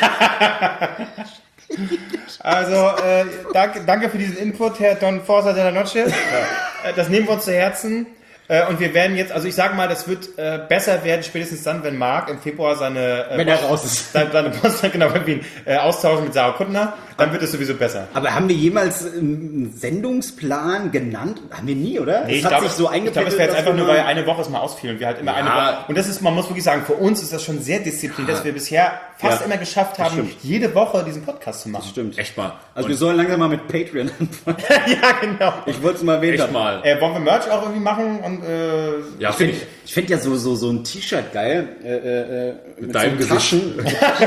Also, danke für diesen Input, Herr Don Forza de la Noche. Das nehmen wir uns zu Herzen. Und wir werden jetzt, also ich sage mal, das wird besser werden, spätestens dann, wenn Marc im Februar seine Wenn er raus ist. seine Post, genau, wenn wir ihn austauschen mit Sarah Kuttner, dann wird es sowieso besser. Aber haben wir jemals einen Sendungsplan genannt? Haben wir nie, oder? Nee, Es hat sich so ich glaube, es wäre jetzt dass einfach wir nur, mal- weil eine Woche es mal ausfiel und wir halt immer eine Woche. Und das ist, man muss wirklich sagen, für uns ist das schon sehr diszipliniert, dass wir bisher fast immer geschafft haben, jede Woche diesen Podcast zu machen. Stimmt. Echt mal. Also wir sollen langsam mal mit Patreon anfangen. Ja, genau. Ich wollte es mal erwähnt Echt haben. mal. Wollen wir Merch auch irgendwie machen? Und, Ja, finde ich. Ich fände ja so ein T-Shirt geil. Mit deinem so Taschen.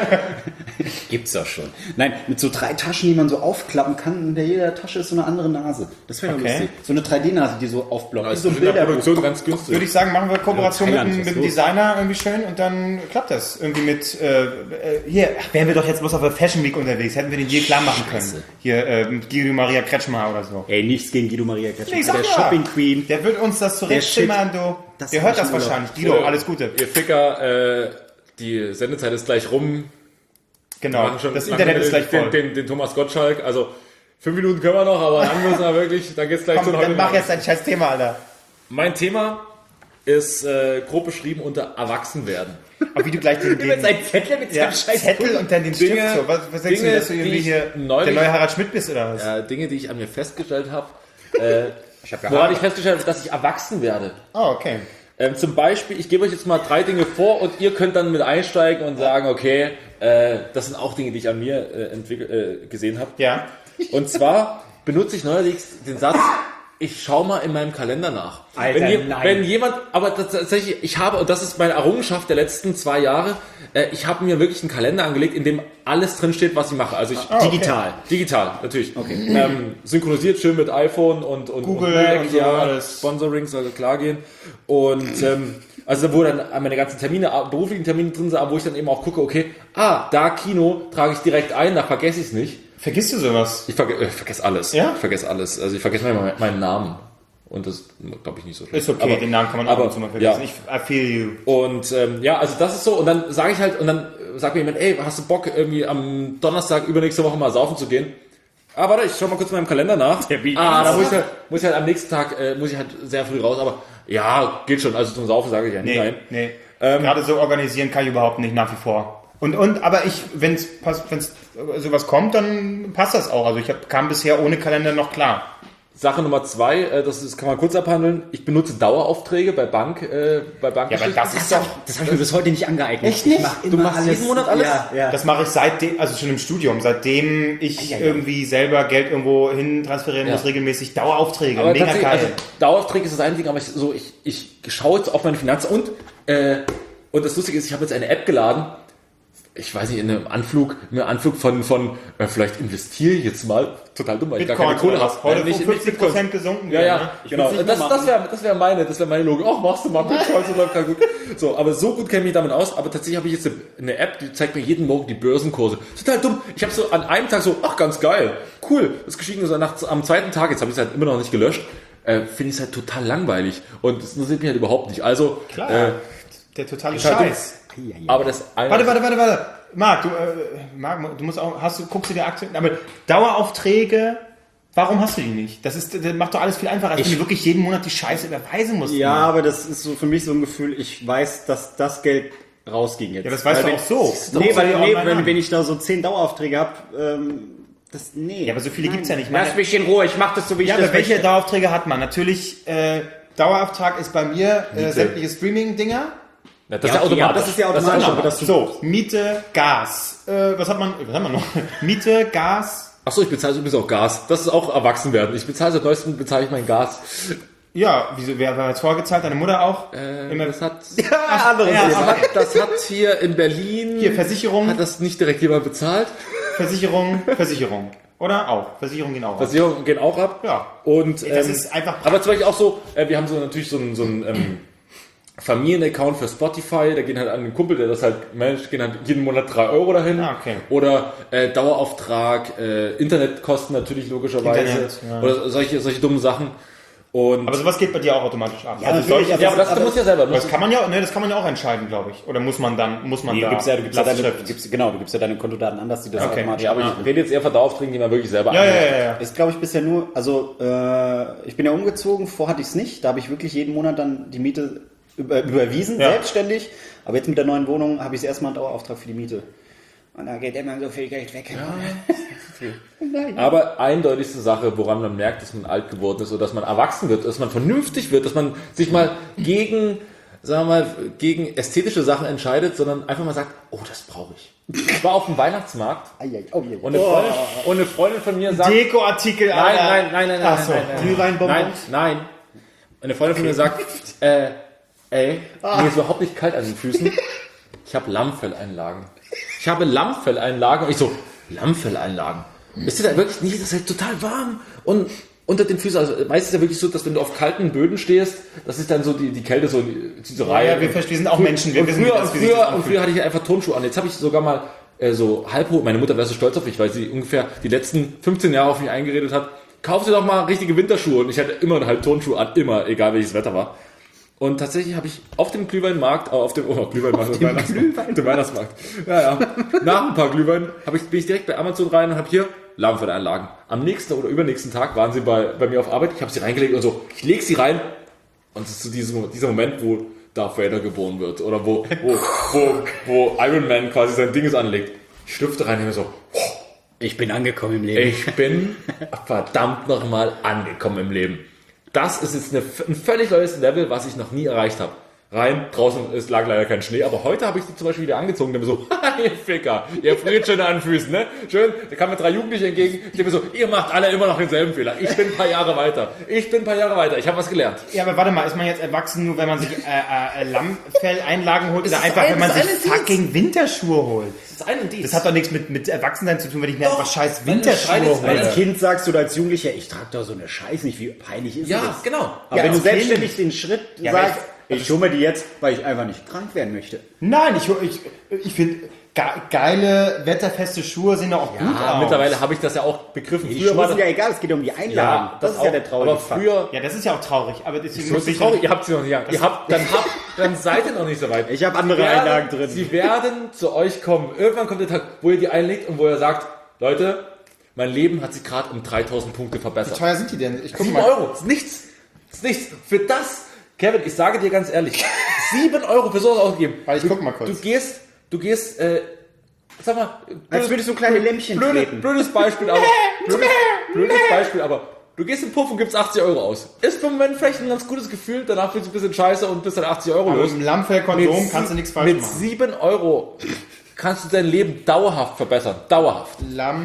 Gibt's doch schon. Nein, mit so 3 Taschen, die man so aufklappen kann. Und in jeder Tasche ist so eine andere Nase. Das wäre doch Okay. lustig. So eine 3D-Nase, die so aufblockt. Das So ist ein in der Bilderbuch. Produktion ganz günstig. würde ich sagen, machen wir Kooperation Ja, Thailand, mit was dem los? Designer irgendwie schön und dann klappt das. Irgendwie mit, hier, wären wir doch jetzt bloß auf der Fashion Week unterwegs, hätten wir den hier klar machen können. Hier, mit Guido Maria Kretschmer oder so. Ey, nichts gegen Guido Maria Kretschmer. Nee, ich sag der ja. Shopping Queen. Der wird uns das zurechtzimmern, du. Das Der war hört das schon Urlaub. wahrscheinlich. Guido, alles Gute. Ihr Ficker, die Sendezeit ist gleich rum. Genau, Machen schon- das machen Internet wir ist gleich voll. Den Thomas Gottschalk. Also 5 Minuten können wir noch, aber dann müssen wir wirklich, dann geht's gleich Komm, zu dann mach jetzt dein scheiß Thema, Alter. Mein Thema ist grob beschrieben unter Erwachsenwerden. Aber wie du gleich den Ein Zettel mit ja, Zettel und dann den Stift Dinge- so. Was denkst du, Dinge, dass du irgendwie die ich hier neulich- der neue Harald Schmidt bist oder was? Dinge, die ich an mir festgestellt habe. Ich hab Woran ich festgestellt habe, dass ich erwachsen werde. Oh, okay. Zum Beispiel, ich gebe euch jetzt mal 3 Dinge vor und ihr könnt dann mit einsteigen und sagen, okay, das sind auch Dinge, die ich an mir gesehen habe. Ja. Und zwar benutze ich neuerdings den Satz, ich schaue mal in meinem Kalender nach. Alter, nein. Wenn jemand, aber tatsächlich, ich habe, und das ist meine Errungenschaft der letzten 2 Jahre, ich habe mir wirklich einen Kalender angelegt, in dem alles drinsteht, was ich mache. Also ich, Digital. Digital, natürlich. Okay. Synchronisiert schön mit iPhone und Google Mac, und so ja, alles. Sponsoring soll klar gehen. Und also wo dann meine ganzen Termine, beruflichen Termine drin sind, aber wo ich dann eben auch gucke, okay, da Kino trage ich direkt ein, da vergesse ich es nicht. Vergisst du sowas? Ich vergesse alles. Ja? Ich vergesse alles. Also ich vergesse manchmal meinen Namen. Und das glaube ich nicht so schlimm. Ist okay, den Namen kann man ab und zu mal vergessen. Ja. I feel you. Und ja, also das ist so. Und dann sage ich halt, und dann sagt mir jemand, ey, hast du Bock, irgendwie am Donnerstag übernächste Woche mal saufen zu gehen? Ah, warte, ich schau mal kurz in meinem Kalender nach. Da muss ich halt am nächsten Tag, muss ich halt sehr früh raus, aber ja, geht schon. Also zum Saufen sage ich ja nicht nein. Nee. Gerade so organisieren kann ich überhaupt nicht, nach wie vor. Aber wenn sowas kommt, dann passt das auch. Also kam bisher ohne Kalender noch klar. Sache Nummer 2, das kann man kurz abhandeln. Ich benutze Daueraufträge bei Bankgeschichten. Ja, aber das ist doch... Das habe ich mir bis heute nicht angeeignet. Echt nicht? Ich mach Du immer machst alles, jeden Monat alles? Ja. Das mache ich seitdem, also schon im Studium, seitdem ich irgendwie selber Geld irgendwo hin transferieren muss, regelmäßig Daueraufträge. Aber Mega tatsächlich, geil. also Dauerauftrag ist das eine Ding, aber ich schaue jetzt auf meine Finanzen und das Lustige ist, ich habe jetzt eine App geladen, ich weiß nicht, in einem Anflug von vielleicht investiere ich jetzt mal, total dumm, weil ich gar keine Kohle habe. Heute Nicht- um nicht 50% gesunken. Ja, wieder, ja, ne? genau. Das wäre meine Logik. Ach, machst du mal Bitcoin, so läuft gar gut. So, aber so gut kenne ich mich damit aus. Aber tatsächlich habe ich jetzt eine App, die zeigt mir jeden Morgen die Börsenkurse. Total dumm. Ich habe so an einem Tag so, ach, ganz geil, cool. Das gestiegen ist am zweiten Tag, jetzt habe ich es halt immer noch nicht gelöscht, finde ich es halt total langweilig. Und das interessiert mich halt überhaupt nicht. Also, Klar. Der totale halt dumm. Scheiß. aber das eine... Warte. Marc, du musst auch, guckst du dir Aktien, aber Daueraufträge, warum hast du die nicht? Das macht doch alles viel einfacher, als wenn du wirklich jeden Monat die Scheiße überweisen musst. Ja, aber das ist so für mich so ein Gefühl, ich weiß, dass das Geld rausging jetzt. Ja, das weißt du auch so. Nee, Guckst du dir wenn ich da so 10 Daueraufträge habe, Ja, aber so viele gibt's ja nicht. Lass mich in Ruhe, ich mach das so, wie ich Ja, das aber welche möchte. Daueraufträge hat man? Natürlich, Dauerauftrag ist bei mir sämtliche Streaming-Dinger. Ja, das ist ja automatisch. Ja, das ist ja automatisch, aber das So, Miete, Gas. Was haben wir noch? Miete, Gas. Achso, ich bezahle übrigens auch Gas. Das ist auch Erwachsenwerden. Ich bezahle seit neuestem mein Gas. Ja, wer hat es vorgezahlt? Deine Mutter auch? Das hat... anderes Ja, Thema. aber Das hat hier in Berlin... hier Versicherung, Hat das nicht direkt jemand bezahlt? Versicherung. Oder auch? Versicherungen gehen auch. ab. Versicherungen gehen auch ab. Ja. Und, Das ist einfach aber zum Beispiel auch so, wir haben so natürlich so einen Familienaccount für Spotify, da gehen halt an den Kumpel, der das halt managt, gehen halt jeden Monat 3 Euro dahin. Ah, okay. Oder Dauerauftrag, Internetkosten natürlich logischerweise. Internet, ja. Oder solche dummen Sachen. Und Aber sowas geht bei dir auch automatisch ab. Ja, also natürlich, solche- ja, aber das, du musst ja selber. das kann man ja, ne, das kann man ja auch entscheiden, glaube ich. Oder muss man da Du gibst ja deine Kontodaten an, dass die das Okay. automatisch Ja, aber ich rede jetzt eher von Daueraufträgen, die man wirklich selber Ja. Ist, glaube ich, bisher nur, also ich bin ja umgezogen, vorher hatte ich es nicht, da habe ich wirklich jeden Monat dann die Miete überwiesen, Ja. selbstständig, aber jetzt mit der neuen Wohnung habe ich erstmal einen Dauerauftrag für die Miete. Und da geht immer so viel Geld weg. Aber eindeutigste Sache, woran man merkt, dass man alt geworden ist oder dass man erwachsen wird, dass man vernünftig wird, dass man sich mal gegen ästhetische Sachen entscheidet, sondern einfach mal sagt, oh, das brauche ich. Ich war auf dem Weihnachtsmarkt und eine Freundin von mir sagt, Dekoartikel, nein. Ach so. Nein. Eine Freundin von mir sagt, mir ist überhaupt nicht kalt an den Füßen. Ich habe Lammfelleinlagen. Und ich so, Lammfelleinlagen? Ist das wirklich nicht, das ist halt total warm und unter den Füßen, also meistens ist es ja wirklich so, dass wenn du auf kalten Böden stehst, das ist dann so die Kälte so rein. Ja, wir sind auch Menschen. Wir wissen, wie das sich das anfühlt. Früher hatte ich einfach Turnschuhe an. Jetzt habe ich sogar mal so halbhoch, meine Mutter wäre so stolz auf mich, weil sie ungefähr die letzten 15 Jahre auf mich eingeredet hat, kauf dir doch mal richtige Winterschuhe. Und ich hatte immer halt Turnschuhe an, immer, egal welches Wetter war. Und tatsächlich habe ich auf dem Glühweinmarkt, dem Weihnachtsmarkt. Ja. Nach ein paar Glühwein bin ich direkt bei Amazon rein und habe hier Lammfelleinlagen. Am nächsten oder übernächsten Tag waren sie bei mir auf Arbeit. Ich habe sie reingelegt und so, ich lege sie rein und es ist so dieser Moment, wo Darth Vader geboren wird oder wo Iron Man quasi sein Ding anlegt. Ich schlüpfte rein und mir so, Ich bin angekommen im Leben. ich bin verdammt nochmal angekommen im Leben. Das ist jetzt ein völlig neues Level, was ich noch nie erreicht habe. Draußen lag leider kein Schnee, aber heute habe ich die zum Beispiel wieder angezogen, der mir so, ihr Ficker, ihr friert schön an den Füßen, ne? Schön, da kamen mir 3 Jugendliche entgegen, die mir so, ihr macht alle immer noch denselben Fehler. Ich bin ein paar Jahre weiter. Ich habe was gelernt. Ja, aber warte mal, ist man jetzt erwachsen nur, wenn man sich Lammfelleinlagen holt oder einfach, wenn man sich fucking Winterschuhe holt? Das ist ein und dies. Das hat doch nichts mit Erwachsensein zu tun, wenn ich mir einfach scheiß wenn du Winterschuhe schreitest, hole. Als Kind sagst du oder als Jugendlicher, ich trage doch so eine Scheiße nicht, wie peinlich ist Ja, das? genau. Aber Ja, wenn du als selbstständig den Schritt Ja, sagst, ich hole mir die jetzt, weil ich einfach nicht krank werden möchte. Nein, ich finde, geile, wetterfeste Schuhe sehen doch auch gut aus. Mittlerweile habe ich das ja auch begriffen. Die Schuhe sind ja egal, es geht um die Einlagen. das ist ja der traurige Aber Fakt. früher, Ja, das ist ja auch traurig, aber deswegen so ist es traurig, ihr habt sie noch nicht an. Dann seid ihr noch nicht so weit. Ich habe andere Einlagen drin. Sie werden zu euch kommen. Irgendwann kommt der Tag, wo ihr die einlegt und wo ihr sagt, Leute, mein Leben hat sich gerade um 3000 Punkte verbessert. Wie teuer sind die denn? Ich guck 7 mal. Euro, das ist nichts. Das ist nichts. Für das, Kevin, ich sage dir ganz ehrlich, 7 Euro für sowas ausgegeben. Warte, ich guck mal kurz. Du gehst, sag mal, Als würdest du kleine Lämpchen treten. blödes Beispiel, aber du gehst in den Puff und gibst 80 Euro aus. Ist für den Moment vielleicht ein ganz gutes Gefühl, danach fühlst du ein bisschen scheiße und bist dann 80 Euro Aber los. im Lammfellkonsum kannst du nichts falsch Mit machen. 7 Euro kannst du dein Leben dauerhaft verbessern. Dauerhaft.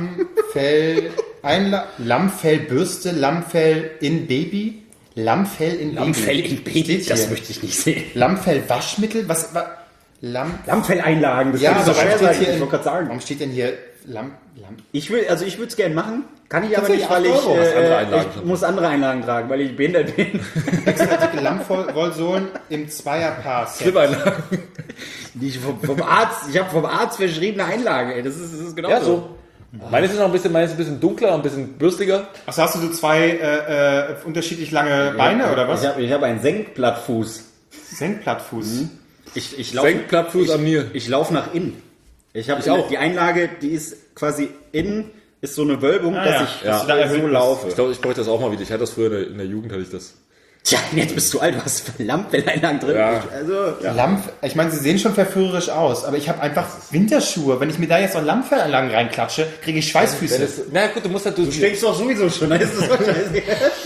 Lammfellbürste, Lammfell in Baby. Lammfell in Lammfell Baby. in Baby, Steht das hier. möchte ich nicht sehen. Lammfellwaschmittel? Lammfelleinlagen, das Ja, könnte so aber schwer warum sein. steht hier, Ich wollte gerade sagen. warum steht denn hier Lamm? Ich würde es gerne machen, kann ich aber Tatsächlich nicht, weil 8 Euro, was andere Einlagen ich sind. muss andere Einlagen tragen, weil ich behindert bin. Wechselartikel Lammwollsohlen im Zweierpaar-Set. Slip-Einlagen. Ich habe vom Arzt verschriebene Einlage, ey. Das ist genau Ja, so. Meines ist noch ein bisschen dunkler, ein bisschen bürstiger. Achso, hast du so 2 unterschiedlich lange Beine oder was? Ich hab einen Senkblattfuß. Senkblattfuß. Ich lauf, Senkblattfuß an mir. Ich laufe nach innen. Ich Ich auch. die Einlage, die ist quasi innen, ist so eine Wölbung, Ah, dass ja. ich Dass du da erhöht so bist. laufe. Ich glaube, ich bräuchte das auch mal wieder. Ich hatte das früher in der Jugend, hatte ich das. Tja, jetzt bist du alt, du hast Lammfelleinlagen drin. Ja. Ich meine, sie sehen schon verführerisch aus, aber ich habe einfach Winterschuhe. Wenn ich mir da jetzt noch Lammfellanlagen reinklatsche, kriege ich Schweißfüße. Na gut, du musst halt... Du Denkst doch sowieso schon, dann ist das doch scheiße.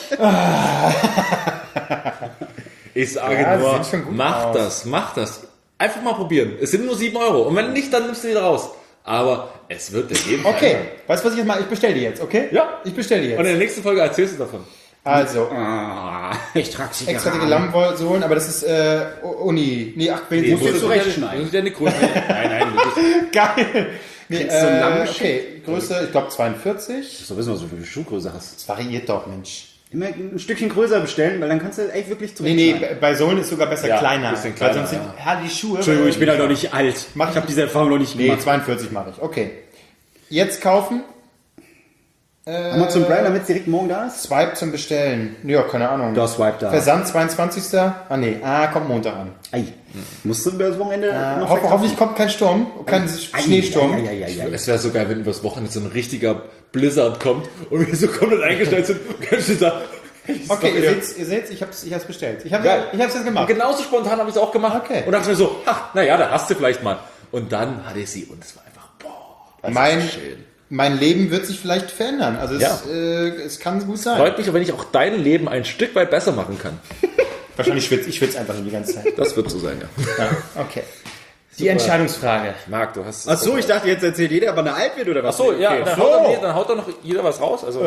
Ich sage Ja, nur, sieht schon gut mach aus. das. Einfach mal probieren. Es sind nur 7 Euro. Und wenn nicht, dann nimmst du die wieder raus. Aber es wird der Leben. Okay, weißt du, was ich jetzt mache? Ich bestelle die jetzt, okay? Ja. Ich bestelle die Und jetzt. in der nächsten Folge erzählst du davon. Also, Ich trage sie extra dicke Lammwollsohlen, aber das ist Uni. Nee, ach, musst du so zurechtschneiden. Das ist ja eine Größe. Nein, das ist... geil. Nee, Kriegst du einen Lamm okay, Größe, ich glaube 42. So wissen wir, so viel Schuhgröße hast. Das variiert doch, Mensch. Immer ein Stückchen größer bestellen, weil dann kannst du echt wirklich Nee, zurechtschneiden. bei Sohlen ist sogar besser Ja, kleiner. bisschen kleiner, Weil sonst sind die Schuhe... Entschuldigung, ich bin halt noch nicht alt. Ich habe diese Erfahrung noch nicht Nee, gemacht. 42 mache ich. Okay. Jetzt kaufen. Amazon Prime, damit es direkt morgen da ist? Swipe zum Bestellen. Ja, keine Ahnung. Da Swipe da. Versand 22. Kommt Montag an. Ei. Musst du über das Wochenende noch Hoffentlich kommt kein Sturm, kein Schneesturm. Es wäre so geil, wenn übers Wochenende so ein richtiger Blizzard kommt und wir so komplett eingestellt sind und kannst du sagen, Okay, ihr seht, ich hab's bestellt. Ich hab's jetzt gemacht. Und genauso spontan habe ich es auch gemacht. Okay. Und dachte mir so, naja, da hast du vielleicht mal. Und dann hatte ich sie und es war einfach, boah, das ist schön. Mein Leben wird sich vielleicht verändern. Also es kann gut sein. Freut mich, wenn ich auch dein Leben ein Stück weit besser machen kann. Wahrscheinlich ich schwitze einfach die ganze Zeit. Das wird so sein, ja. Ja, okay. Die Entscheidungsfrage. Marc, du hast... Achso, ich dachte, jetzt erzählt jeder, aber eine alt wird oder was? Achso, ja, Okay. dann haut doch noch jeder was raus. Also,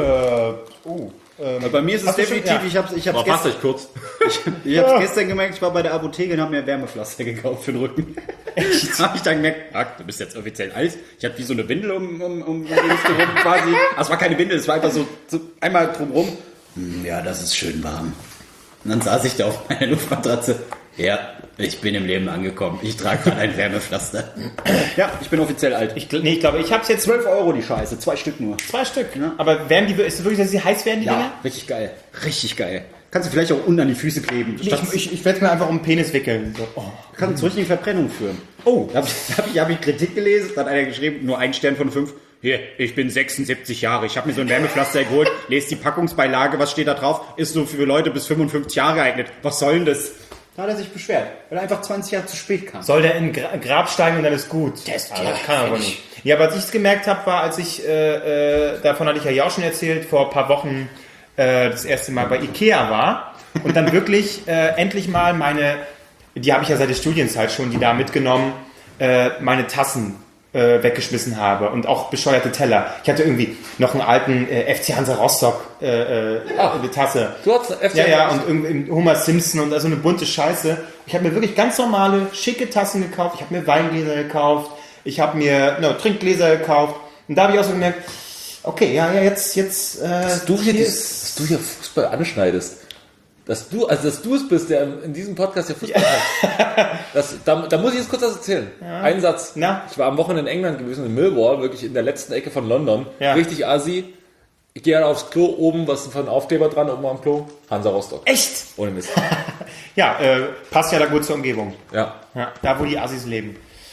Bei mir ist es Hast du schon- definitiv, ja. ich hab's passt gestern, euch kurz. ich hab's gestern gemerkt, ich war bei der Apotheke und habe mir Wärmepflaster gekauft für den Rücken. Da habe ich dann gemerkt, du bist jetzt offiziell alt. Ich hatte wie so eine Windel um die Hüfte rum quasi. Also es war keine Windel, es war einfach so einmal drumrum. Ja, das ist schön warm. Und dann saß ich da auf meiner Luftmatratze. Ja, ich bin im Leben angekommen. Ich trage gerade ein Wärmepflaster. Ja, ich bin offiziell alt. Ich glaube, ich hab's jetzt 12 Euro die Scheiße, 2 Stück nur. 2 Stück. Ja. Aber werden die, ist es wirklich, dass sie heiß werden, die Dinger? Ja, richtig geil. Richtig geil. Kannst du vielleicht auch unten an die Füße kleben. Nee, ich werde mir einfach um den Penis wickeln. So. Oh. Kann zur richtigen Verbrennung führen. Oh, da hab ich Kritik gelesen, da hat einer geschrieben, nur 1 Stern von 5. Hier, ich bin 76 Jahre, ich habe mir so ein Wärmepflaster geholt, lest die Packungsbeilage, was steht da drauf? Ist so für Leute bis 55 Jahre geeignet. Was soll denn das? Da hat er sich beschwert, weil er einfach 20 Jahre zu spät kam. Soll der in Grab steigen und dann ist gut? Das kann er aber nicht. Ja, was ich gemerkt habe, war, als ich, davon hatte ich ja auch schon erzählt, vor ein paar Wochen das erste Mal bei Ikea war und dann wirklich endlich mal die habe ich ja seit der Studienzeit schon, die da mitgenommen, meine Tassen weggeschmissen habe und auch bescheuerte Teller. Ich hatte irgendwie noch einen alten FC Hansa Rostock eine Tasse. Du hast FC Ja, und irgendwie Homer Simpson und also eine bunte Scheiße. Ich habe mir wirklich ganz normale, schicke Tassen gekauft. Ich habe mir Weingläser gekauft. Ich habe mir Trinkgläser gekauft. Und da habe ich auch so gemerkt, okay, jetzt dass du hier Fußball anschneidest. Dass du es bist, der in diesem Podcast ja Fußball hat. Da muss ich jetzt kurz was erzählen. Ja. Ein Satz. Na? Ich war am Wochenende in England gewesen, in Millwall, wirklich in der letzten Ecke von London. Ja. Richtig assi. Ich gehe aufs Klo, oben, was ist für ein Aufkleber dran, oben am Klo? Hansa Rostock. echt? Ohne Mist. Ja, passt ja da gut zur Umgebung. Ja. Ja, da, wo die Assis leben.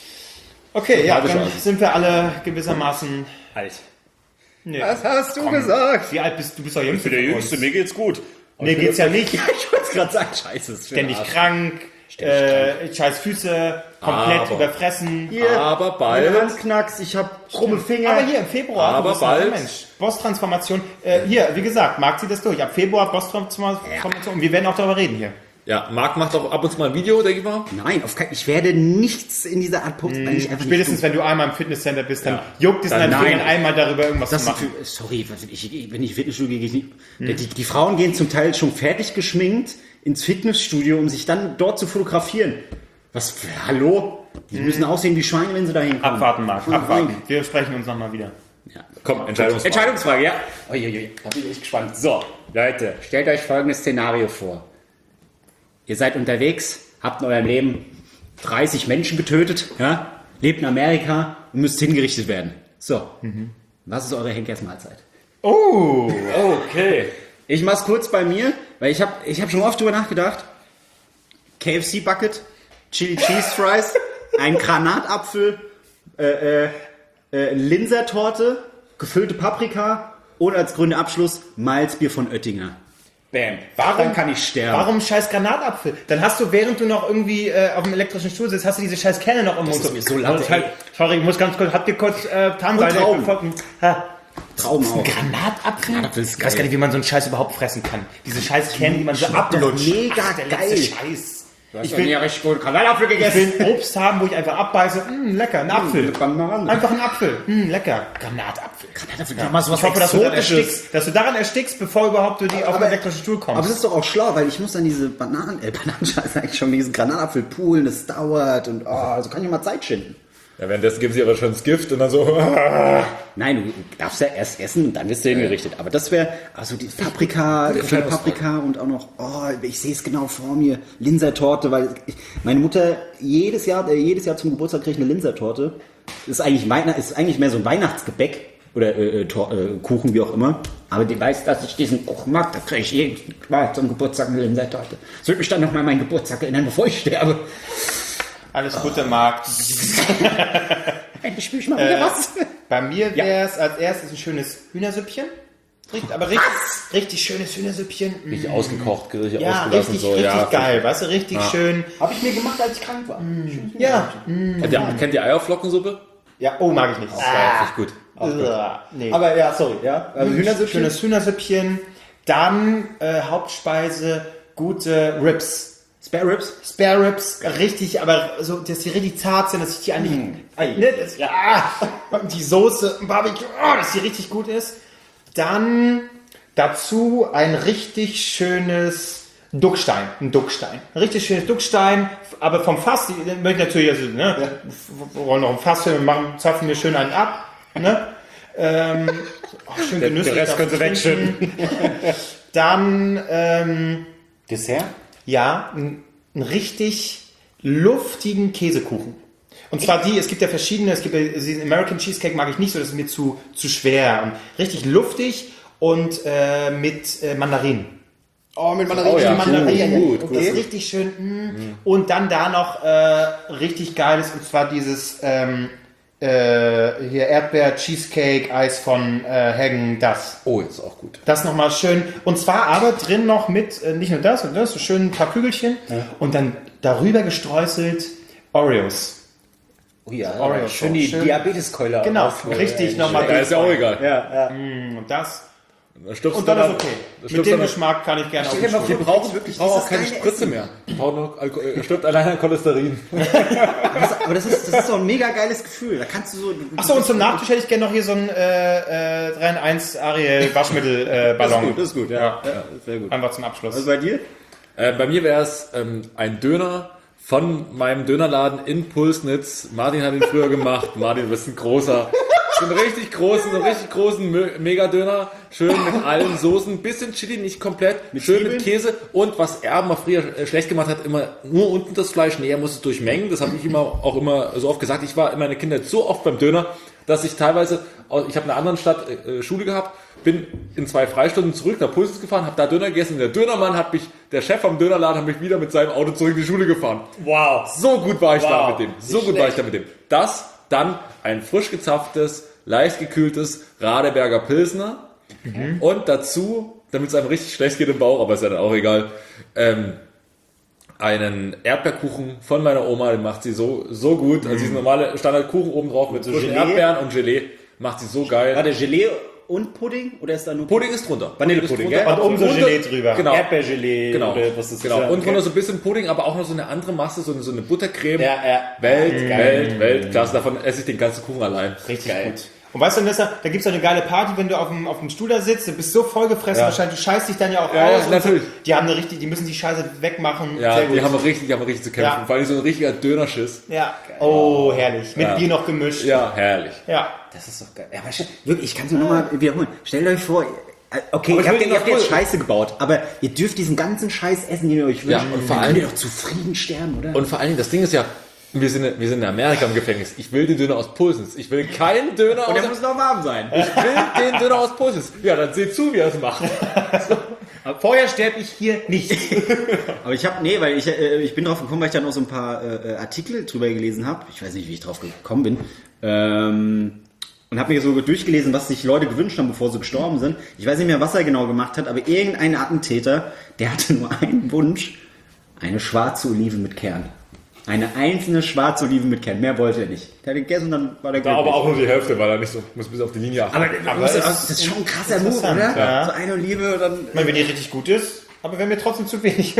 Okay, ja, dann sind wir alle gewissermaßen alt. Nee. Was hast du gesagt? Wie alt bist du? Du bist doch jüngste. Der Jüngste, mir geht's gut. Mir geht's ja nicht. Ja, ich wollte es gerade sagen, scheiße. Ist Ständig krank, scheiß Füße, komplett überfressen. Hier, Aber bald. meine Handknacks, ich habe krumme Finger. Aber hier im Februar. Aber du bist bald. ein Mensch. Boss-Transformation. Hier, wie gesagt, Marc zieht das durch. Ab Februar Boss-Transformation. Und wir werden auch darüber reden hier. Ja, Marc macht auch ab und zu mal ein Video, denke ich mal. Nein, ich werde nichts in dieser Art posten, weil ich einfach Spätestens, wenn du einmal im Fitnesscenter bist, dann juckt es in deinen Fingern einmal darüber irgendwas das zu machen. Sorry, wenn ich Fitnessstudio gehe, ich nicht. Die Frauen gehen zum Teil schon fertig geschminkt ins Fitnessstudio, um sich dann dort zu fotografieren. Hallo? Die müssen aussehen wie Schweine, wenn sie da hinkommen. Abwarten, Marc, abwarten. Wir sprechen uns nochmal wieder. Ja. Komm, Entscheidungsfrage. Entscheidungsfrage, ja. Uiuiui, da bin ich echt gespannt. So, Leute, stellt euch folgendes Szenario vor. Ihr seid unterwegs, habt in eurem Leben 30 Menschen getötet, ja? Lebt in Amerika und müsst hingerichtet werden. So, was ist eure Henkersmahlzeit? Oh! Okay. Ich mach's kurz bei mir, weil ich hab schon oft drüber nachgedacht. KFC Bucket, Chili Cheese Fries, ein Granatapfel, Linsertorte, gefüllte Paprika und als grünen Abschluss Malzbier von Oettinger. Bam. Dann kann ich sterben. Warum scheiß Granatapfel? Dann hast du, während du noch irgendwie auf dem elektrischen Stuhl sitzt, hast du diese scheiß Kerne noch im Mund. ist mir so laut, ey. Sorry, ich muss ganz kurz, habt ihr kurz Tarnseide? Trauben. Trauben auch. Granatapfel? Granatapfel ist Ich weiß gar nicht, wie man so einen Scheiß überhaupt fressen kann. Diese scheiß Kerne, die man so ablutscht. Mega Der geil. letzte Scheiß. Ich will ja richtig gut Granatapfel Ich gegessen. will ein Obst haben, wo ich einfach abbeiße. Lecker, ein Apfel. Banane. Einfach ein Apfel. Lecker. Granatapfel. Granatapfel, ja. Mal so was Ich hoffe, dass du daran Exotisches. erstickst, dass du daran erstickst, bevor überhaupt du auf den elektrischen Stuhl kommst. Aber das ist doch auch schlau, weil ich muss dann diese Bananenscheiße eigentlich schon diesen Granatapfel poolen, das dauert und so kann ich mal Zeit schinden. Ja, währenddessen geben sie aber schon das Gift und dann so. Nein, du darfst ja erst essen und dann wirst du hingerichtet. Aber das wäre, also die Paprika, gefüllte Paprika und auch noch, ich sehe es genau vor mir, Linsertorte, weil meine Mutter jedes Jahr zum Geburtstag kriegt eine Linsertorte. Ist eigentlich mehr so ein Weihnachtsgebäck. oder Kuchen, wie auch immer. Aber die weiß, dass ich diesen Kuchen mag. Da kriege ich jeden Mal zum Geburtstag eine Limette-Torte. Das wird mich dann nochmal an meinen Geburtstag erinnern, bevor ich sterbe. Alles Gute, Marc. Endlich spüre ich mal wieder was. Bei mir wäre es als erstes ein schönes Hühnersüppchen. Richtig schönes Hühnersüppchen. Richtig ausgekocht, richtig Ja, ausgelassen. richtig geil, weißt du, richtig schön. Habe ich mir gemacht, als ich krank war. Ja. Kennt ihr Eierflockensuppe? Ja, oh, mag ich nicht. Richtig gut. Nee. Aber ja, sorry. Ja. Also Hühnersüppchen. Schönes Hühnersüppchen. Dann Hauptspeise, gute Ribs. Spare Ribs, richtig, aber so, dass die richtig zart sind, dass ich die eigentlich, und die Soße, Barbecue, dass die richtig gut ist. Dann dazu ein richtig schönes Duckstein, ein richtig schönes Duckstein, aber vom Fass, den möchte ich natürlich, also, ne, wir wollen noch ein Fass hin und zapfen wir schön einen ab, ne, schön genüsslich. Der Rest können Sie wegschütten. Dann, Dessert? ja, einen richtig luftigen Käsekuchen. Und zwar es gibt ja verschiedene, es gibt ja, diesen American Cheesecake mag ich nicht so, das ist mir zu schwer. Und richtig luftig und mit Mandarinen. Oh, mit Mandarinen. Oh ja, Mandarinen. gut. Das ist richtig schön. Und dann da noch richtig geiles, und zwar dieses hier Erdbeer-Cheesecake, Eis von Häggen, das. Oh, ist auch gut. Das nochmal schön. Und zwar aber drin noch mit, nicht nur das und das, so schön ein paar Kügelchen. Und dann darüber gestreuselt Oreos. Oh ja, Oreos. schön die Diabeteskeule. Genau, richtig nochmal. Ja, ist ja auch egal. Ja. Und das. Da stirbst Und du dann ist okay. Mit dem dann- Geschmack kann ich gerne auch dir mal gut Die schmecken. brauchen wirklich auch dieses keine geile Spritze mehr. Die brauchen noch stirbt allein an Cholesterin. Aber das ist doch ein mega geiles Gefühl. Da kannst du so... Achso, und zum Nachtisch hätte ich gerne noch hier so einen 3-in-1 Ariel Waschmittelballon. Das ist gut, ja. Sehr gut. Einfach zum Abschluss. Was bei dir? Bei mir wäre es ein Döner von meinem Dönerladen in Pulsnitz. Martin hat ihn früher gemacht. Martin, du bist ein großer. So einen richtig großen Mega-Döner. Schön mit allen Soßen. Bisschen Chili, nicht komplett. Schön mit Käse. Und was er mal früher schlecht gemacht hat, immer nur unten das Fleisch. Nee, er muss es durchmengen. Das habe ich auch immer so oft gesagt. Ich war in meiner Kindheit so oft beim Döner, dass ich teilweise, ich habe in einer anderen Stadt Schule gehabt, bin in 2 Freistunden zurück nach Pulsnitz gefahren, habe da Döner gegessen. Der Dönermann der Chef vom Dönerladen hat mich wieder mit seinem Auto zurück in die Schule gefahren. Wow. So gut war ich da mit dem. Das, dann ein frisch gezapftes, leicht gekühltes Radeberger Pilsner und dazu, damit es einem richtig schlecht geht im Bauch, aber ist ja dann auch egal, einen Erdbeerkuchen von meiner Oma, den macht sie so gut. Also diesen normale Standardkuchen oben drauf mit frischen Gelee? Erdbeeren und Gelee, macht sie so geil. War der Gelee und Pudding? Oder ist da nur Pudding ist drunter. Vanillepudding, Pudding ist gell? drunter. Und oben so Gelee drüber. Genau. Erdbeergelee? Genau, Oder was ist genau. das? Und drunter so ein bisschen Pudding, aber auch noch so eine andere Masse, so eine Buttercreme. Ja. Weltklasse. Davon esse ich den ganzen Kuchen allein. Richtig gut. Und weißt du, Nessa, da gibt's auch eine geile Party, wenn du auf dem Stuhl da sitzt, du bist so vollgefressen, wahrscheinlich, du scheißt dich dann ja auch Ja, aus. ja, und natürlich. So. Die müssen die Scheiße wegmachen. Ja, Sehr gut. die haben richtig zu kämpfen. Ja. Vor allem so ein richtiger Dönerschiss. Ja. Oh, herrlich. Mit Bier noch gemischt. Ja, herrlich. Ja. Das ist doch geil. Ja, aber wirklich, ich kann es nur nochmal wiederholen. Stellt euch vor, okay, Aber ich ihr habt, will ihr habt noch jetzt voll- Scheiße gebaut, aber ihr dürft diesen ganzen Scheiß essen, den ihr euch wünscht. Ja, und vor Dann allem- könnt ihr doch zufrieden sterben, oder? Und vor allen Dingen, das Ding ist ja, wir sind in Amerika im Gefängnis. Ich will den Döner aus Pulsnitz. Ich will keinen Döner aus... der muss noch warm sein. Ich will den Döner aus Pulsnitz. Ja, dann seht zu, wie er es macht. Vorher sterbe ich hier nicht. Aber weil ich bin drauf gekommen, weil ich dann noch so ein paar Artikel drüber gelesen habe. Ich weiß nicht, wie ich drauf gekommen bin. Und habe mir so durchgelesen, was sich Leute gewünscht haben, bevor sie gestorben sind. Ich weiß nicht mehr, was er genau gemacht hat, aber irgendein Attentäter, der hatte nur einen Wunsch. Eine schwarze Olive mit Kern. Eine einzelne schwarze Olive mit Kern. Mehr wollte er nicht. Der hat gegessen und dann war der glücklich. Aber auch nur die Hälfte, weil er nicht so, muss bis auf die Linie achten. Aber das ist schon ein krasser Move, oder? Ja. So eine Olive und dann... Ich meine, wenn die richtig gut ist, aber wenn mir trotzdem zu wenig.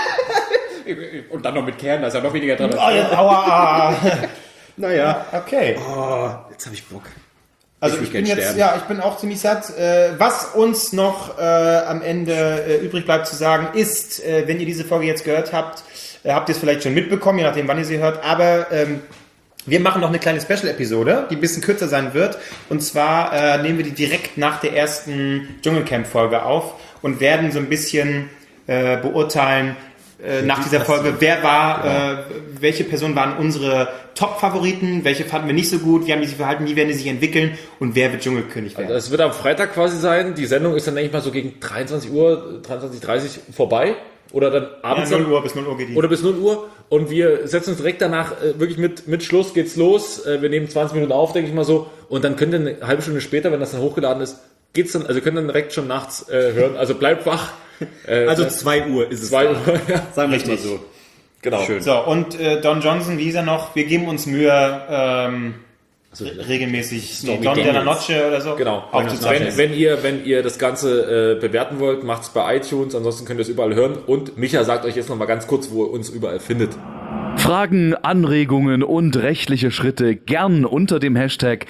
Und dann noch mit Kern, da ist ja noch weniger dran. Aua. Naja. Okay. Oh, jetzt habe ich Bock. Also Ich ich will bin gern jetzt, sterben. ja, ich bin auch ziemlich satt. Was uns noch am Ende übrig bleibt zu sagen, ist, wenn ihr diese Folge jetzt gehört habt, habt ihr es vielleicht schon mitbekommen, je nachdem, wann ihr sie hört, aber wir machen noch eine kleine Special-Episode, die ein bisschen kürzer sein wird. Und zwar nehmen wir die direkt nach der ersten Dschungelcamp-Folge auf und werden so ein bisschen beurteilen, nach dieser Folge, welche Personen waren unsere Top-Favoriten, welche fanden wir nicht so gut, wie haben die sich verhalten, wie werden die sich entwickeln und wer wird Dschungelkönig werden. Also es wird am Freitag quasi sein. Die Sendung ist dann, denke ich mal, so gegen 23 Uhr, 23:30 vorbei. Oder dann abends. 0 Uhr bis 0 Uhr geht die. Oder bis 0 Uhr. Und wir setzen uns direkt danach wirklich mit Schluss geht's los. Wir nehmen 20 Minuten auf, denke ich mal so. Und dann könnt ihr eine halbe Stunde später, wenn das dann hochgeladen ist, geht's dann, also könnt ihr dann direkt schon nachts hören. Also bleibt wach. Also 2 Uhr ist es. 2 Uhr, ja. Sagen wir es mal so. Genau. Schön. So, und Don Johnson, wie hieß er noch? Wir geben uns Mühe, regelmäßig Don de la Noche oder so Genau. aufzuzeichnen. Wenn ihr das Ganze bewerten wollt, macht's bei iTunes, ansonsten könnt ihr es überall hören. Und Micha sagt euch jetzt noch mal ganz kurz, wo ihr uns überall findet. Fragen, Anregungen und rechtliche Schritte gern unter dem Hashtag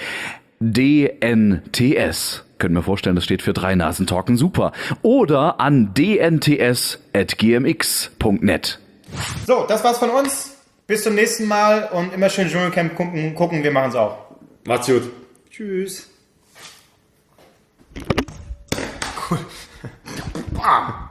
DNTS. Können wir vorstellen, das steht für Drei Nasen Talken super. Oder an dnts@gmx.net. So, das war's von uns. Bis zum nächsten Mal und immer schön Dschungelcamp gucken, wir machen's auch. Macht's gut. Tschüss. Bam.